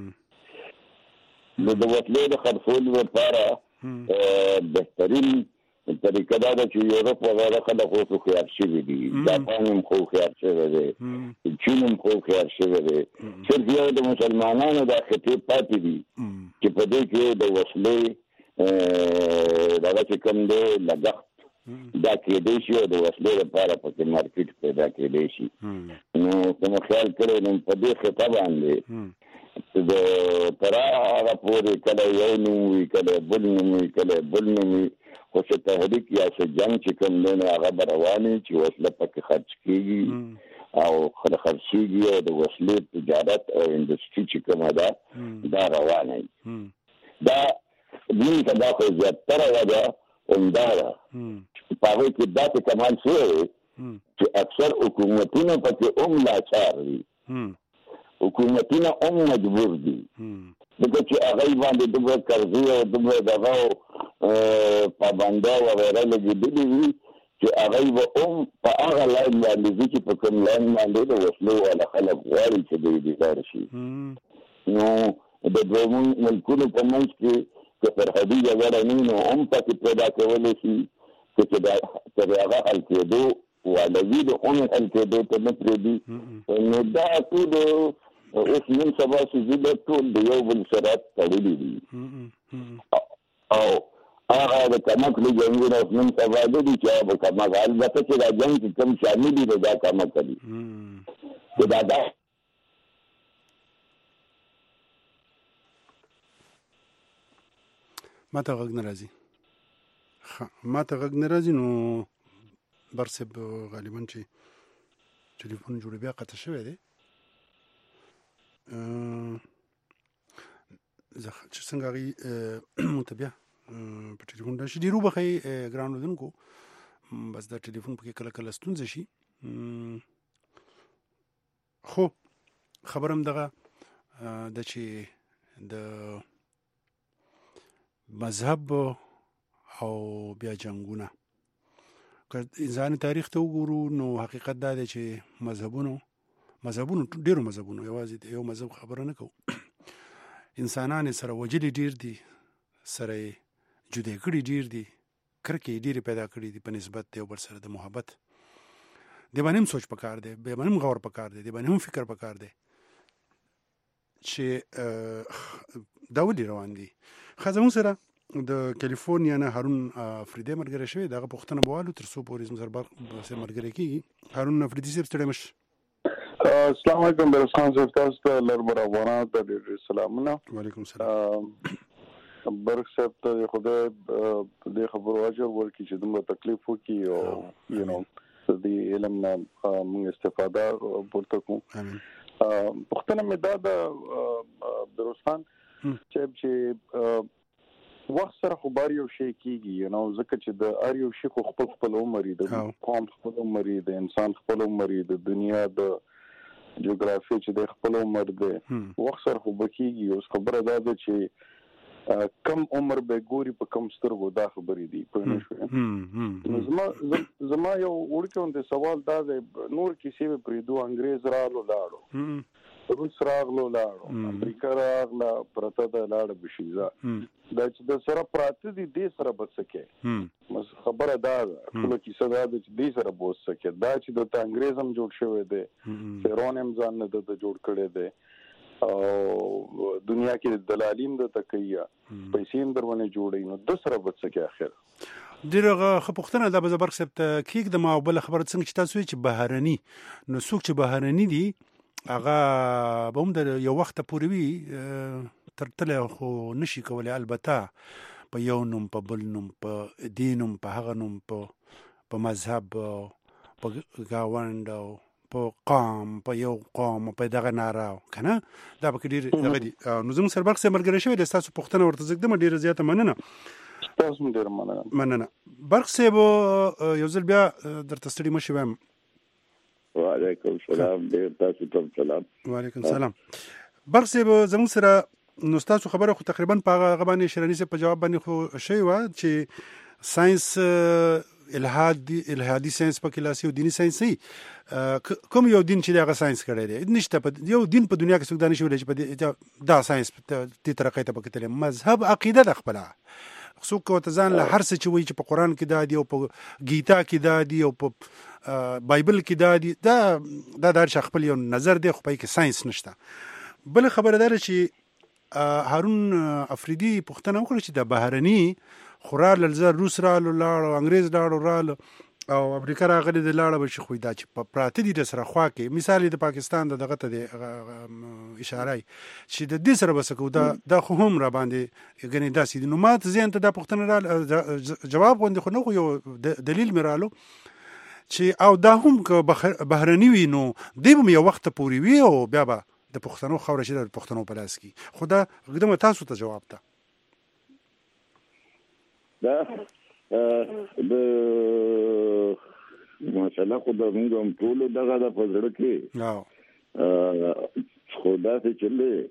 نو د وسلې د خرڅولو لپاره بهترین طریقه دا ده چې یورپ وغیره خلک اوس هوښیار شوي دي جاپان هم خو هوښیار شوی دی چین هم خو هوښیار شوی دی صرف یو د مسلمانانو دا خطې پاتې دي چې په دې کې د وسلې دغه چې کوم دی لګښت دا کېدی شي او د وسلې لپاره پکې مارکیټ پیدا کېدی شي نو کوم خیال کړی نو په دې خطه باندې د ترا هغه پورې کله یو نوم وي کله بل نوم وي کله بل نوم وي خو چې تحریک یا څه جنګ چې کوم دی نو هغه به روانې چې وسله پکې خرڅ کېږي او خرڅېږي او د وسلې تجارت او انډسټري چې کومه ده دا روانه وي دا دین ته دا خو زیاتره وجه همدا ده په هغې کې داسې کمال شوی چې اکثر حکومتونه پکې هم لاچار وي حکومتونه هم مجبور دي ځکه چې هغوی باندې دومره قرضې او دومره دغه پابنده وغیره لګېدلي وي چې هغوی به هم په هغه لاین باندې ځي چې په کوم لاین باندې د وسلو والا خلک غواړي چې دوی بیکار شي نو د دوو ملکونو په منځ کې که سرحدي جګړه نه وي نو هم پکې پیدا کولی شي که چې تر هغه حل کېدو والا وي د هم حل کېدو ته نه پرېږدي نو دا ټول اوس نن سبا څیزونه ټول د یو بل سره تړلي دي او هغه د کمکلو جنګونه اوس نن سبا نه دي چې هغه به کمک البته چې دا جنګ چې کوم شامل دي نو دا کمک کوي چې دا دا ما ته غږ نه راځي ما ته غږ نه راځي نو برسب غالبا چې ټلیفون جوړ بیا قطع شوی دی زه چې څنګه غي متبیا په ټلیفون دا شي ډیرو بخې ګران ودونکو بس دا ټلیفون په کله کله ستونزه شي خو خبرم دغه د چې د مذهب او بیا جنگونه که انساني تاریخ ته وګورو نو حقیقت دا دی چې مذهبونو مذهبونو ډیرو مذهبونو یوازې یو مذهب خبره نه کوو انسانان سره وجلي ډیر دي سره جدا کړي ډیر دي کرکې ډیر پیدا کړي دي په نسبت یو بل سره د محبت دی باندې سوچ پکار دی به باندې غور پکار دی دی باندې فکر پکار دی چې دا ولې روان دي خزمون سره د کالیفورنیا نه هارون افریدی مرګره شوی دغه پښتنه بوالو تر څو پورې زمزر بار سره مرګره کی هارون افریدی صاحب ستړي مش السلام علیکم برسان صاحب تاسو ته لربر افغانات د سلامونه وعلیکم السلام برک صاحب ته خدای د خبرو اجر ورکړي چې دومره تکلیف وکړي او یو نو د علم نه موږ استفاده ورته کوو پښتنه مې دا د برسان چې وخت سره خو بار یو شی کیږي یو نو ځکه چې د ار یو شی خو خپل خپل عمر دی د قوم خپل عمر دی د انسان خپل عمر دی د دنیا د جغرافي چې د خپل عمر دی وخت سره خو بکیږي اوس خبره ده چې کم عمر به ګوري په کم سترګو دا خبرې دي په نشو زما زما یو ورکوند سوال دا دی نور کیسې په دو انګريز رالو لاړو روس راغلو لاړو امریکا راغله پرته د لاړ بشیزا دا چې د سره پراته دي د سره بسکه مس خبره دا ټول کیسه دا چې د سره بوسکه دا چې د انګريزم جوړ شوی دی فرعون ځان نه د جوړ کړي دی او دنیا کې دلالیم د تکیه پیسې درونه جوړي نو د سره بسکه اخر دیرغه خپختنه د بزبرګ سپت کیک د ما بل خبره څنګه چې تاسو چې بهرني نو څوک چې بهرني دي هغه به هم د یو وخت پورې وي تر تله خو نشي کولای البته په یو نوم په بل نوم په دینوم په هغه نوم په په مذهب په گاوند او په قام په یو قام په دغه ناره کنه دا به ډیر دغه دي نو زموږ سربرګ سره مرګره شوی د تاسو پښتنه ورته زګدم ډیر زیاته مننه تاسو ډیر مننه مننه برق سیبو یو ځل بیا درته ستړي مشي وایم وعلیکم السلام ډیر تاسو ته سلام وعلیکم السلام برق سیبو زموږ سره نو تاسو خبره خو تقریبا په غبانې شرنی سره په جواب باندې خو شی و چې ساينس الهادي الهادي ساينس په کلاسي او دینی ساينس کوم یو دین چې هغه ساينس کړی دی نشته په یو دین په دنیا کې څوک دانش ولې چې دا ساينس په دې طریقې ته پکې مذهب عقیده د خپل څوک او ځان له هر څه چې وایي چې په قران کې دا دی او په گیتا کې دا دی او په بایبل کې دا دی دا دا د هر خپل یو نظر دی خو په کې ساينس نشته بل خبره ده چې هارون افریدي پښتنه وکړه چې د بهرني خورال لزر روس رالو لاړو انګريز لاړو رالو او امریکا راغلي د لاړه بشي خو دا چې په پراته دي سره خوا کې مثال د پاکستان د دغه ته د اشاره چې د دې سره بسکو دا د خو هم را باندې غني داسې نو مات زین ته د پښتنه را جواب غوندي خو نو یو دلیل مرالو چې او دا هم که بهرني وي نو دیوم یو وخت پوري وي او بیا به د پښتنو خوره شي د پښتنو په لاس کې خدا قدم تاسو ته جواب ده دا د ماشاءالله خو د موږ هم ټول دغه د پزړه کې او خدا ته چلے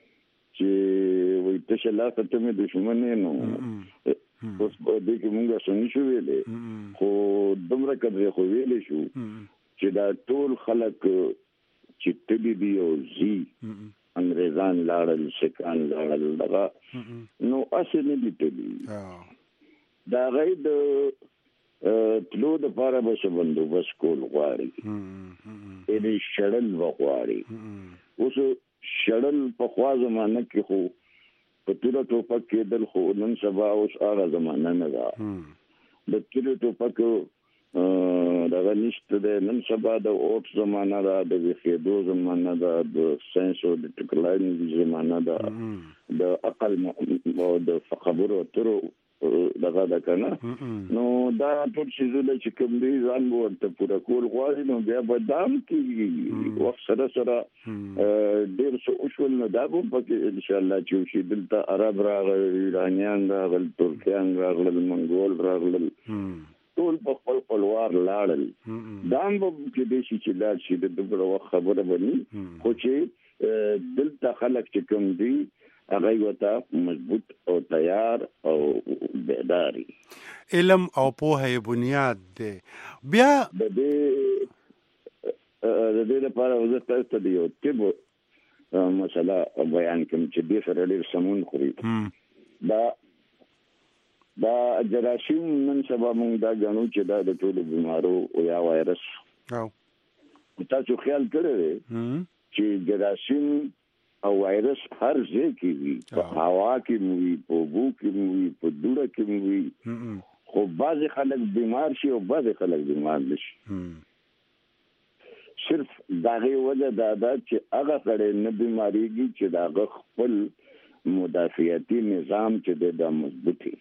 چې وي ته شلا ته مې دښمن نه نو اوس په دې کې موږ څنګه شو ویلې خو دمره کړې خو ویلې شو چې دا ټول خلک چې تدې دی او زی انګريزان لاړل شکان لاړل دغه نو اصل نه دي تدې دا غي د تلو د پاره به شبندو بس کول غواړي اې دې شړل وغواړي اوس شړل په خوا زمانه کې خو په تیرو ټوپک کې دل خو نن سبا اوس هغه زمانه نه ده د تیرو ټوپک دا نشته د نن سبا د اوټ زمانه ده د ویخېدو زمانه ده د ساينس او د ټیکنالوژي زمانه ده د عقل او د خبرو اترو دغه دا کنه نو دا ټول شیزونه چې کوم دي ځان ورته پوره کول غواړي نو بیا به دام کې وخت سره سره ډېر څه وشول نو دا به پکې ان شاء الله چې شي دلته عرب راغلي ایرانیان راغلي ترکیان راغلي منګول راغلي ټول په خپل خپلوار لاړل دام به کې د شي چې لاړ شي د دغه خبره بني خو چې دلته خلک چې کوم دي هغه وته مضبوط او تیار او بیداری علم او پوهه بنیاد دی بیا د دې د دې لپاره وزته ته دی او چې مسله بیان کوم چې دې سره ډېر سمون خوري دا دا جراثیم نن سبا موږ دا غنو چې دا د ټولو بیمارو او یا وایرس او تاسو خیال کړئ چې جراثیم او وایرس هر ځای کې وي په هوا کې وي په بو کې وي په دوړه کې وي خو بعض خلک بیمار شي او بعض خلک بیمار نشي صرف داغه وجه دا ده چې هغه سره نه بیماریږي چې دا خپل مدافعتي نظام چې د مضبوطي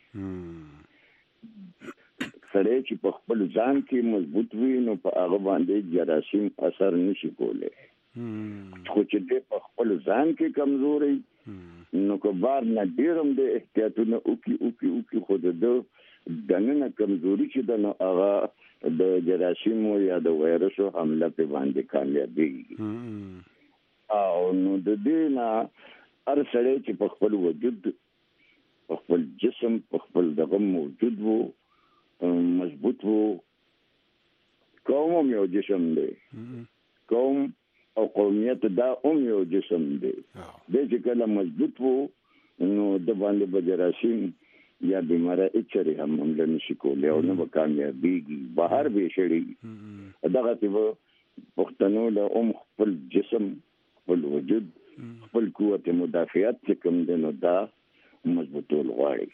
سره چې په خپل ځان کې مضبوط وي نو په هغه باندې جراثیم اثر نشي کولای خو چې دې په خپل ځان کې کمزوري نو کو بار نه ډیرم د احتیاطونه او کی او کی او کی خود د دنه کمزوري چې د نو هغه د جراثیم یا د وایرسو حمله په باندې کامیابی او نو د دې نه هر سړی چې په خپل وجود په خپل جسم په خپل دغه موجود وو مضبوط وو کوم یو جسم دی کوم او قومیت دا هم یو جسم دی د چې کله مضبوط وو نو د باندې بجراسیم یا بیماره اچري هم حمله نشي کولای او نه کامیابیږي بهر به شړي دغه ته پښتنو له ام خپل جسم خپل وجود خپل قوت مدافعت چې کوم دی نو دا مضبوطول غواړي.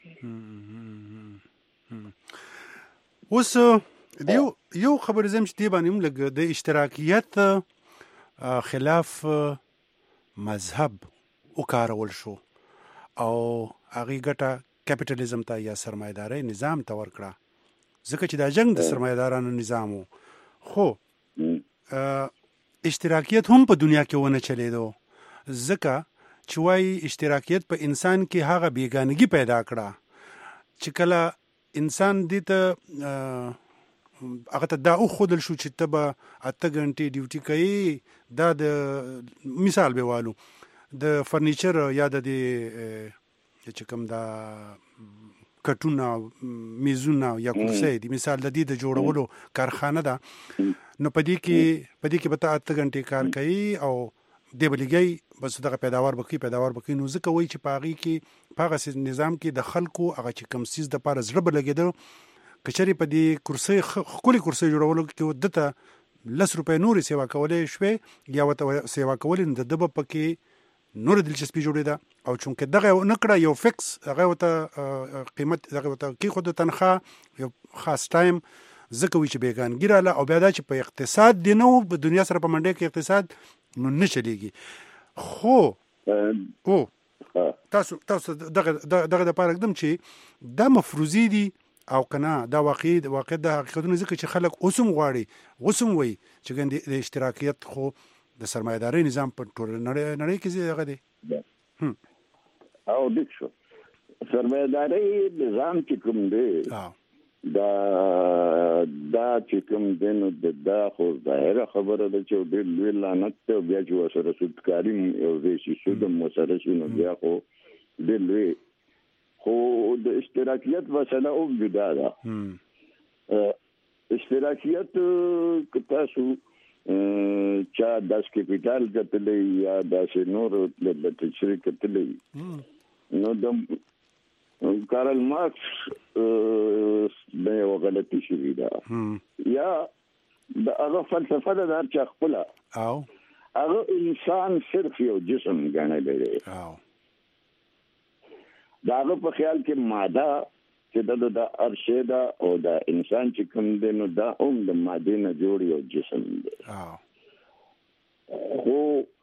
اوس یو یو خبر زم چې دی باندې لګ د اشتراکیت خلاف مذهب وکارول شو او هغه ګټه کیپټالیزم ته یا سرمایداري نظام ته ورکړه ځکه چې دا جنگ د سرمایدارانو نظام وو. خو اشتراکیت هم په دنیا کې ونه چلیدو ځکه چې وايي اشتراکیت په انسان کې هغه بیگانگی پیدا کړه چې کله انسان دې ته هغه ته دا خودل شو چې ته به اته غنټې ډیوټي کوي دا د مثال به والو د فرنیچر یا د چې کوم دا کټونه میزونه یا کرسي د مثال د دې د جوړولو کارخانه ده نو پدې کې پدې کې به ته اته غنټې کار کوي او د بلګي بس دغه پیداوار بکی پیداوار بکی نو ځکه وای چې پاغي کې پاغه نظام کې د خلکو هغه چې کم سیس د پاره زړه بلګیدل کچري په دې کرسي خولي کرسي جوړولو کې ودته لس روپے نور سیوا کولې شوې یا وته سیوا کولې د دبه پکې نور دلچسپي جوړېده او چونکه دغه نکړه یو فکس هغه وته قیمت هغه وته کې خود تنخواه یو خاص ټایم ځکه وی چې بیگانګی رااله او بیا دا چې په اقتصاد دی نو په دنیا سره په منډه کې اقتصاد نو نه چلیږي. خو او تاسو تاسو دغه دغه د پاره قدم چې دا مفروضي دي او کنه دا واقعي واقع د حقیقتونو ځکه چې خلک اوسم غواړي اوسم وي چې ګندې د اشتراکیت خو د سرمایداري نظام په ټول نړۍ نړۍ کې هغه دی او د شو سرمایداري نظام چې کوم دی دا دا چې کوم دنو د دا خو ظاهره خبره ده چې د لوی لعنت ته بیا چې وسره سودکاري او د شي سود مسره شنو بیا خو د لوی خو د اشتراکیت مسله او جدا ده. اشتراکیت کتاسو چا داس کپیټال کتلې یا داس نور د تشریح کتلې نو د کارل مارکس د یو غلطي شوی دا یا د هغه فلسفه د هر چا خپل او هغه انسان صرف یو جسم ګڼل دی او دا هغه په خیال کې ماده چې د ارشه دا او د انسان چې کوم دی نو دا هم د ماده نه جوړ یو جسم دی او خو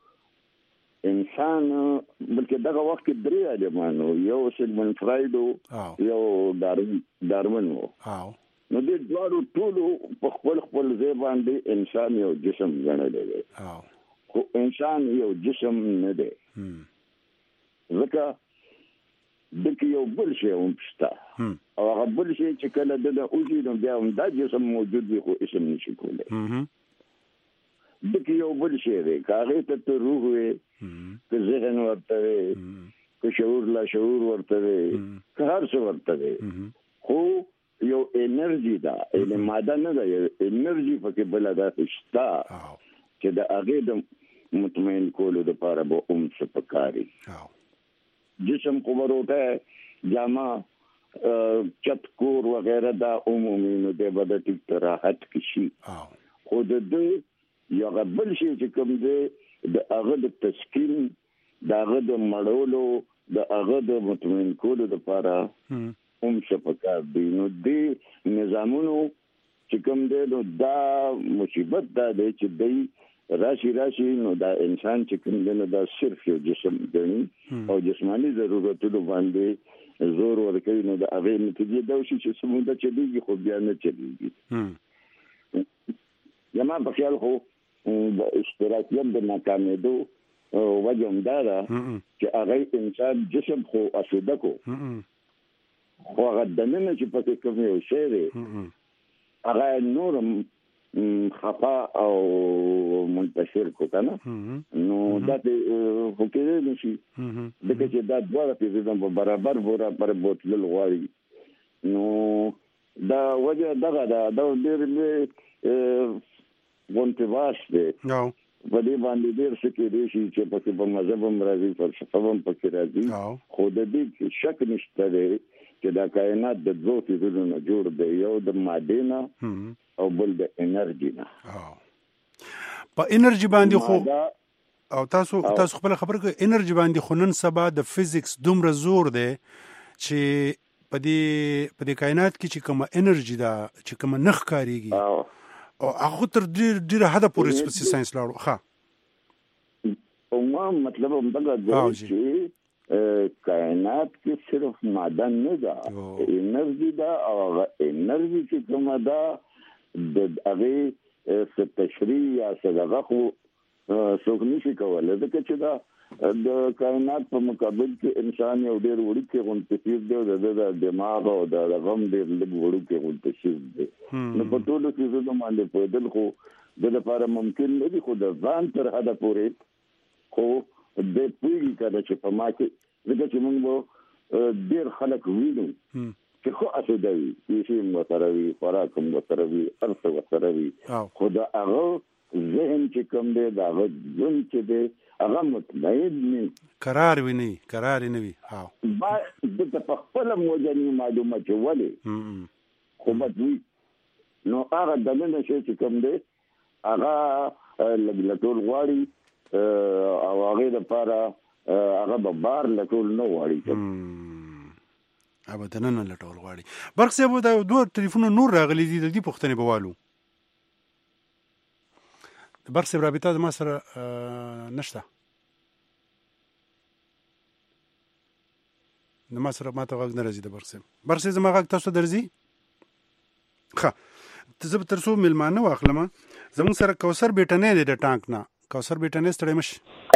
انسان بلکې دغه وخت کې درې عالمانو یو سیګمنډ فرایډ یو داروین داروین وو نو د دوه ټولو په خپل خپل ځای باندې انسان یو جسم ګڼل دی خو انسان یو جسم نه دی ځکه دغه یو بل شی هم شته او هغه بل شی چې کله د اوږي نو بیا هم دا جسم موجود وي خو اسم نشي کولای دغه یو بل شی دی کاغه ته روح وي که ذهن ورته وي که شعور لا شعور ورته وي که هر څه ورته وي خو یو انرژي دا یعنی ماده نه ده انرژي پکې بل ده شته چې د هغه د مطمئن کولو لپاره به اوم څه پکاري جسم کو وروته جامه چت کور وغیرہ دا عمومي نو د بده ټیک راحت کشي خو د دې یو بل شي چې کوم دی د هغه د تسکین د هغه د مړولو د هغه د مطمئن کولو لپاره هم څه پکار دی نو د نظامونو چې کوم دی نو دا مصیبت دا دی چې دی راشي راشي نو دا انسان چې کوم دی نو دا صرف یو جسم دی او جسمانی ضرورتونو باندې زور ورکوي نو د هغه نتیجه دا شي چې سمونده چلیږي خو بیا نه چلیږي. زما په خیال خو د اشتراکیت د ناکامېدو وجه هم دا ده چې هغه انسان جسم خو اسوده کو خو هغه دننه چې پکې کوم یو شی دی هغه نورم خفا او منتشر کو کنه نو دا خو کې نشي دغه چې دا دواړه په برابر برابر بوتل غواړي نو دا وجه دغه دا د ډېر له غونټواش دی په دې باندې ډېر څه کېدای شي چې پکې په مذهب هم راځي فلسفه هم پکې راځي خو د دې شک نشته دی چې دا کائنات د دوه څیزونو نه جوړ دی یو د ماده نه او بل د انرژي نه په انرژي باندې خو او تاسو تاسو خپل خبره کوي انرژي باندې خو نن سبا د فزیکس دومره زور دی چې په دې په دې کائنات کې چې کومه انرژي ده چې کومه نخ کاریږي او هغه تر ډیر ډیر حد پورې سپیس ساينس لاړو ښه او ما مطلب هم دا دی چې کائنات کې صرف ماده نه ده انرژي ده او انرژي چې کومه ده د هغه څه تشریح یا څه دغه خو څوک نشي کولای ځکه چې دا د کائنات په مقابل کې انسان یو ډېر وړي کې غونډې دی د دماغ او د غم ډېر لږ وړي کې غونډې دی نو په ټولو کې زه باندې په دل خو د لپاره ممکن نه دي خو د ځان تر حد پورې خو د پوری کړه چې په ما کې ځکه چې موږ ډېر خلک وینو چې خو اسدوي چې متروي خوراک متروي ارث متروي خو دا هغه ذهن چې کوم دی دا ځن چې دی هغه مطمئن نه قرار ویني قرار نه وي ها با د خپل موجني معلومات ولې خو بدوي نو هغه دنه چې کوم دی هغه لګلټول غواړي او هغه لپاره هغه به بار لټول نه غواړي ابدا نه لټول غواړي برخ صاحب دا دوه ټلیفون نور راغلي دي د دې پښتنې بوالو برخ صاحب رابطه د ما سره نشته د ما سره ماته غږ نه راځي د برخ صاحب برخ صاحب زما غږ تاسو درځي ښه زه به تر څو میلمانه واخلم زموږ سره کوثر بیټنې دی د ټانک نه کوثر بیټنې ستړی مش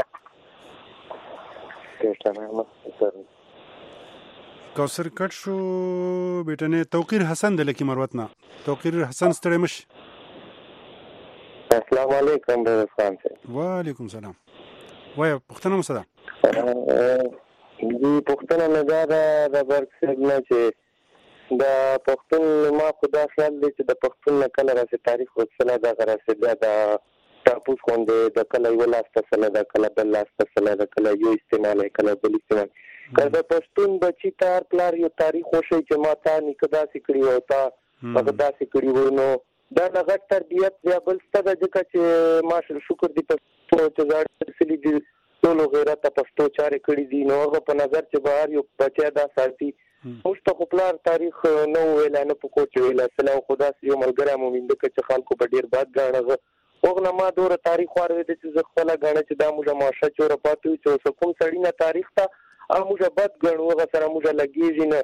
کوثر کټ شو بیټنې توقیر حسن د لکی مروت نه توقیر حسن ستړی مش السلام علیکم ډیر خان صاحب وعلیکم السلام وای پښتنه مو صدا دی پښتنه نه دا د برک صاحب نه چې دا پښتون ما خدا خیال دی چې د پښتون نه کله راځي تاریخ وڅنه دا راځي دا د تاسو خوندې د کله یو لاسته سره د کله بل لاسته سره د کله یو استعمال کله بل استعمال کله پښتون بچی تار پلار یو تاریخ خوشي چې ماته نکدا سکړی او تا هغه دا سکړی ورنو دا د غټ تربیت یا بل ستاسو ځکه چې ماشل شکر دي پښتو چې ځاړ سلی دي ټول غیرت پښتو چارې کړې دي نو هغه په نظر چې بهر یو بچی دا ساتي اوس ته خپل تاریخ نو ویل نه پکو چې ویل سلام خدا سي ملګری مومن د چې خلکو په ډیر باد غاڼه وګنه ما دوره تاریخ واره د چې خپل غاڼه چې دا موږ ماشه چوره پاتې چې کوم سړی نه تاریخ ته موږ بد غنو هغه سره موږ لګیږي نه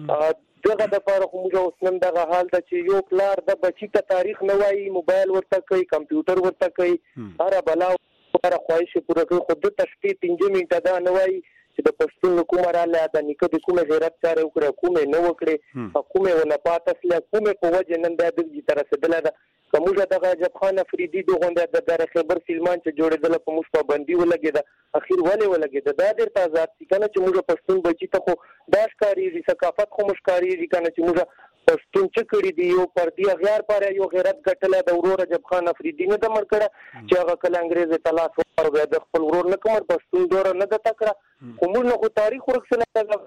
دغه د لپاره موږ اوس نن دغه حال ته چې یو پلار د بچی ته تاریخ نه وایي موبایل ورته کوي کمپیوټر ورته کوي هر بلا هر خواهش پوره کوي خود ته شپې پنځه منټه دا نه وایي چې د پښتون حکومت رااله د نیکه د کومه غیرت سره وکړه کومه نه وکړي حکومت ونه پاتاسله کومه په وجه نن د دې تر رسیدله ده کومه دغه جب خان افریدي دغه د در خبر سلمان چې جوړېدل په موږ په باندې ولګید اخیر ولې ولګید دا ډېر تازه څنګه چې موږ پښتون بچی ته خو داش کاری ثقافت خو مشکاري کنه چې موږ پښتون چې کړی دی یو پر دی غیر پر یو غیرت ګټله د ورور جب خان افریدي نه د مرکړه چې هغه کله انګريز تلاش ورو د خپل ورور نه کوم پښتون دور نه د تکړه کومه نو تاریخ ورکسنه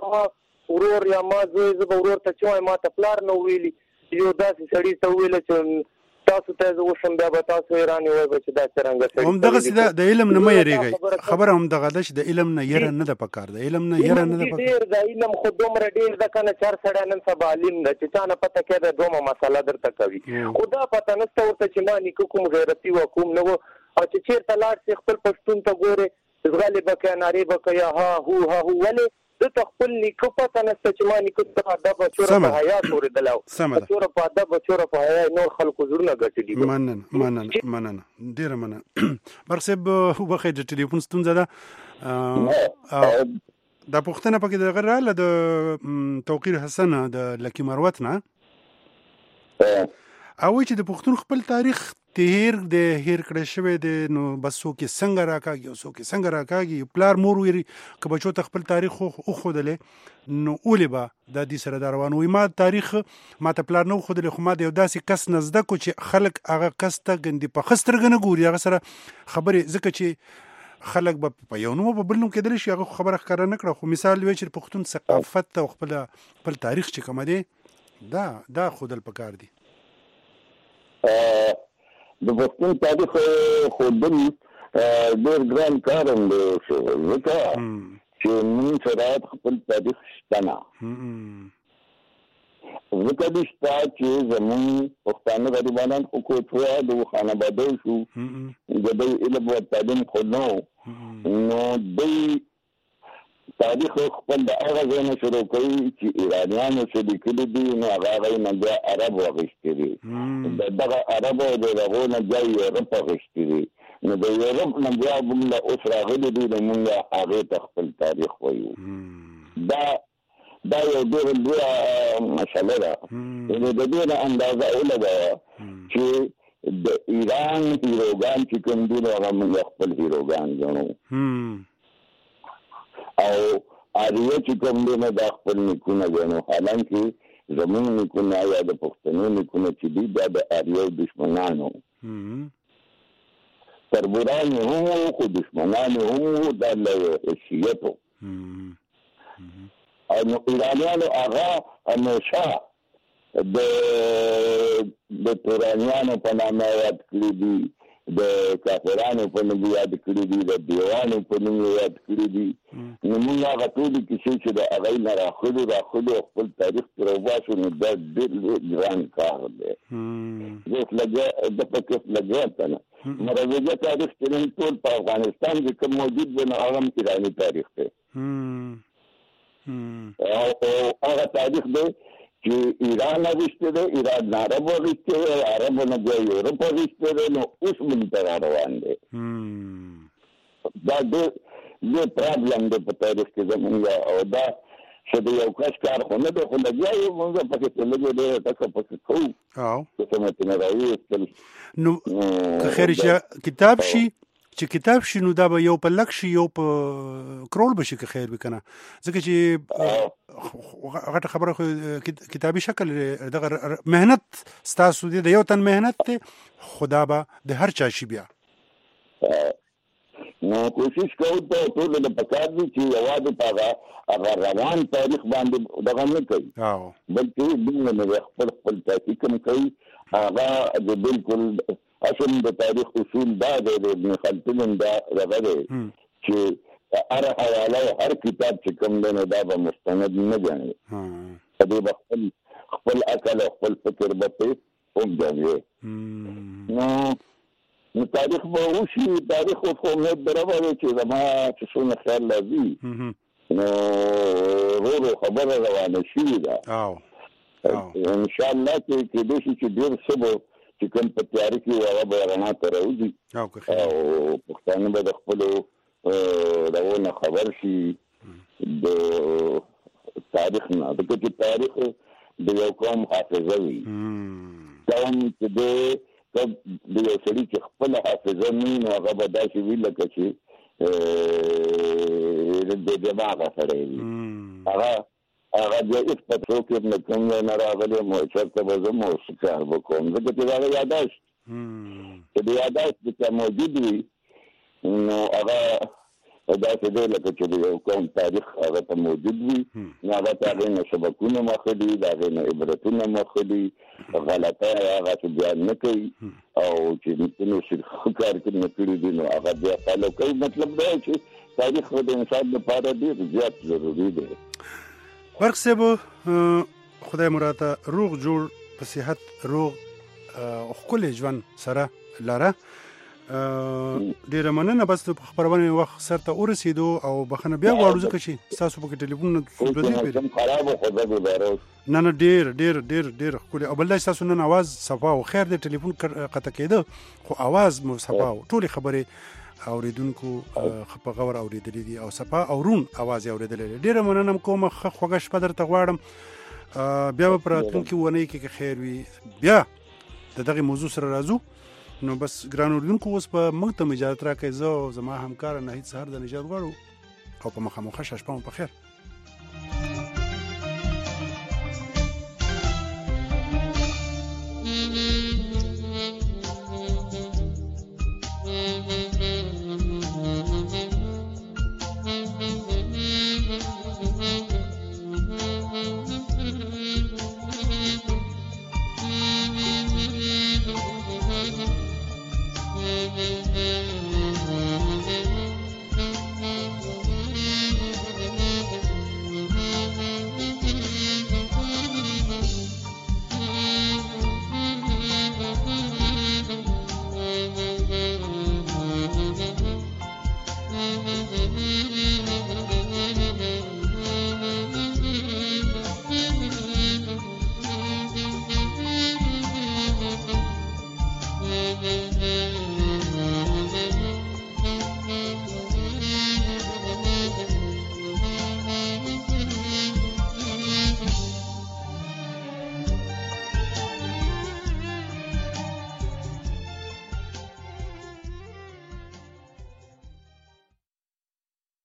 ورور یا ما زوی ز ورور ته چې ما ته پلار نو ویلي یو داسې سړی ته ویل چې تاسو ته زه وشم بیا به تاسو ایرانی وای چې دا څنګه سړی هم دغه سیده د علم نه مې ریږي خبره هم دغه د علم نه یره نه د پکار د علم نه یره نه د پکار ډیر د علم خو دومره ډیر د کنه چار سړی نن سبا علم د چې چانه پته کېده دومره مسله درته کوي خدا پته نشته ورته چې ما نیکو کوم غیرتی وکوم نو او چې چیرته لاړ شي خپل پښتون ته ګوره غالب کیناری بکیا ها هو ها هو ولې د خپل نیکو پته نشته چې ما نیکو ته ادب او چور په حیات ورېدلاو چور په ادب او چور په حیا نور خلکو زړه ګټلي مننه مننه مننه ډیر مننه برسب وخت د ټلیفون ستونزه ده دا پښتنه پکې د غراله د توقیر حسن د لکی مروت نه او چې د پښتون خپل تاریخ تهیر د هیر کړه شوی د نو بس څوک څنګه راکاږي او څوک څنګه راکاږي پلار مور ویری که بچو ته خپل تاریخ خو خودلې نو اولې به د دې سره دا روان وي. ما تاریخ ما ته پلار نه خودلې خو ما د یو داسې کس نزده کو چې خلک هغه کس ته ګندې په خسترګ نه ګوري هغه سره خبرې ځکه چې خلک به په یو نوم په بل نوم کېدلی شي هغه خبره ښکاره نه کړه. خو مثال وی چې پښتون ثقافت او خپل خپل تاریخ چې کوم دی دا دا خودل پکار دی. د پښتون تاریخ خودل ډېر ګران کار هم دی ځکه چې موږ سره خپل تاریخ شته نه ځکه دې شته چې زموږ پښتانه غریبانان خو کوټویا د خانابادۍ شو د دوی علم او تعلیم خو نو نو دوی تاریخ خپل د هغه ځای نه شروع کوي چې ایرانیانو چې لیکلي دي نو هغه هغوی نه بیا عرب واخیستي دي د دغه عربو د هغو نه بیا یورپ واخیستي دي نو د یورپ نه بیا موږ اوس راغلي دي نو موږ هغې ته خپل تاریخ وایو. دا دا یو ډېره لویه مسله ده نو د دې نه اندازه ولګوه چې د ایران هیروګان چې کوم دي نو هغه موږ خپل هیروګان ګڼو او آریه چې کوم دی نو دا خپل نیکونه ګڼو حالانکې زموږ نیکونه یا د پښتنو نیکونه چې دي دا د آریو دشمنانو تربوران یې هم وو خو دشمنان یې هم وو دا له حیثیت و او نو ایرانیانو هغه همیشه د د تورانیانو په نامه یاد کړي دي د کافرانو په نوم یاد کړي دي د دیوانو په نوم یاد کړي دي نو موږ هغه ټولې کیسې چې د هغوی نه راخلو راخلو خپل تاریخ ترې وباسو نو دا ډېر ګران کار دی. زه اوس لګیا د پکې اوس لګیا ته نه مروجه تاریخ چې نن ټول په افغانستان کې کوم موجود دی نو هغه هم ایراني تاریخ دی او هغه تاریخ دی چې ایران اغوستی دی ایران نه عرب اغوستی دی عربو نه بیا یورپ اغوستی دی نو اوس موږ ته را روان دی. دا ډېر لوی پرابلم دی په تاریخ کې زموږ او دا چې د یو کس کار خو نه دی خو لګیا یو موږ پکې څه لږې ډېره ټکه پکې کوو څه څه مې ترې راویستل نو که خیر چې کتاب شي چې کتاب شي نو دا به یو په لک شي یو په کرول به شي که خیر وي که نه ځکه چې غټه خبره خو کتابي شکل دغه محنت ستاسو دی د یو تن محنت دی خو دا به د هر چا شي بیا نو کوشش کوو ته ټولو د پکار دي چې یوازې په هغه هغه روان تاریخ باندې دغه نه کوي بلکې دوی نه خپل خپل تحقیق هم کوي هغه د بالکل اصل د تاریخ اصول دا دی د ابن خلدون دا دغه دی چې هر حواله او هر کتاب چې کوم دی نو دا به مستند نه ګڼي په دې به خپل خپل عقل او خپل فکر به پرې وګڼي نو نو تاریخ به وشي تاریخ اوس خو امید برابر دی چې زما چې څونه خیال راځي نو ورو ورو خبره روانه شوې ده انشاءالله چې کېدای شي چې ډېر څه به چې کوم په تیاري کې هغه به رڼا ته راوځي او پښتانه به د خپلو دغو نه خبر شي د تاریخ نه ځکه چې تاریخ د یو قوم حافظه وي قوم چې د د یو سړي چې خپله حافظه نه وي نو هغه به داسې وي لکه چې د دماغه سره وي هغه هغه بیا هېڅ په څوک یې نه کوم ځای نه راغلی یم چېرته به ځم او څه کار به کوم ځکه چې د هغه یاداشت چې د یاداشت د چا موجود وي نو هغه داسې دی لکه چې د یو قوم تاریخ هغه ته موجود وي نو هغه ته هغې نه سبقونه مخلي د هغې نه عبرتونه مخلي غلطۍ هغه څه بیان نه کوي او چې کومې ښه کار نه کړي دي نو هغه بیا فالو کوي مطلب دا چې تاریخ د انسان لپاره ډېر زیات ضروري دی. برق صاحب خدای مراته روغ جوړ په صحت روغ او ښکلی ژوند سره لره ډېره مننه بس د خپرونې وخت سر ته ورسېدو او بخښنه بیا غواړو ځکه چې ستاسو پکې ټلیفون نه نه ډېر ډېر ډېر ډېر ښکلی او بل دا ستاسو نن اواز صفا و خیر دی ټلیفون قطع کېده خو اواز مو صفا و ټولې خبرې اوریدونکو په غور اوریدلې دي او صفا او رون اواز اوریدلې دي ډیره مننه کوم خوږه شپه درته غواړم بیا په راتلونکي ونې کې خیر وي بیا د دغه موضوع سره راځو نو بس ګران اوردونکو اوس په موږ ته اجازه راکړئ زه او زما همکار نه هیڅ سهار د نجات غواړو او په مخامخ شپه په خیر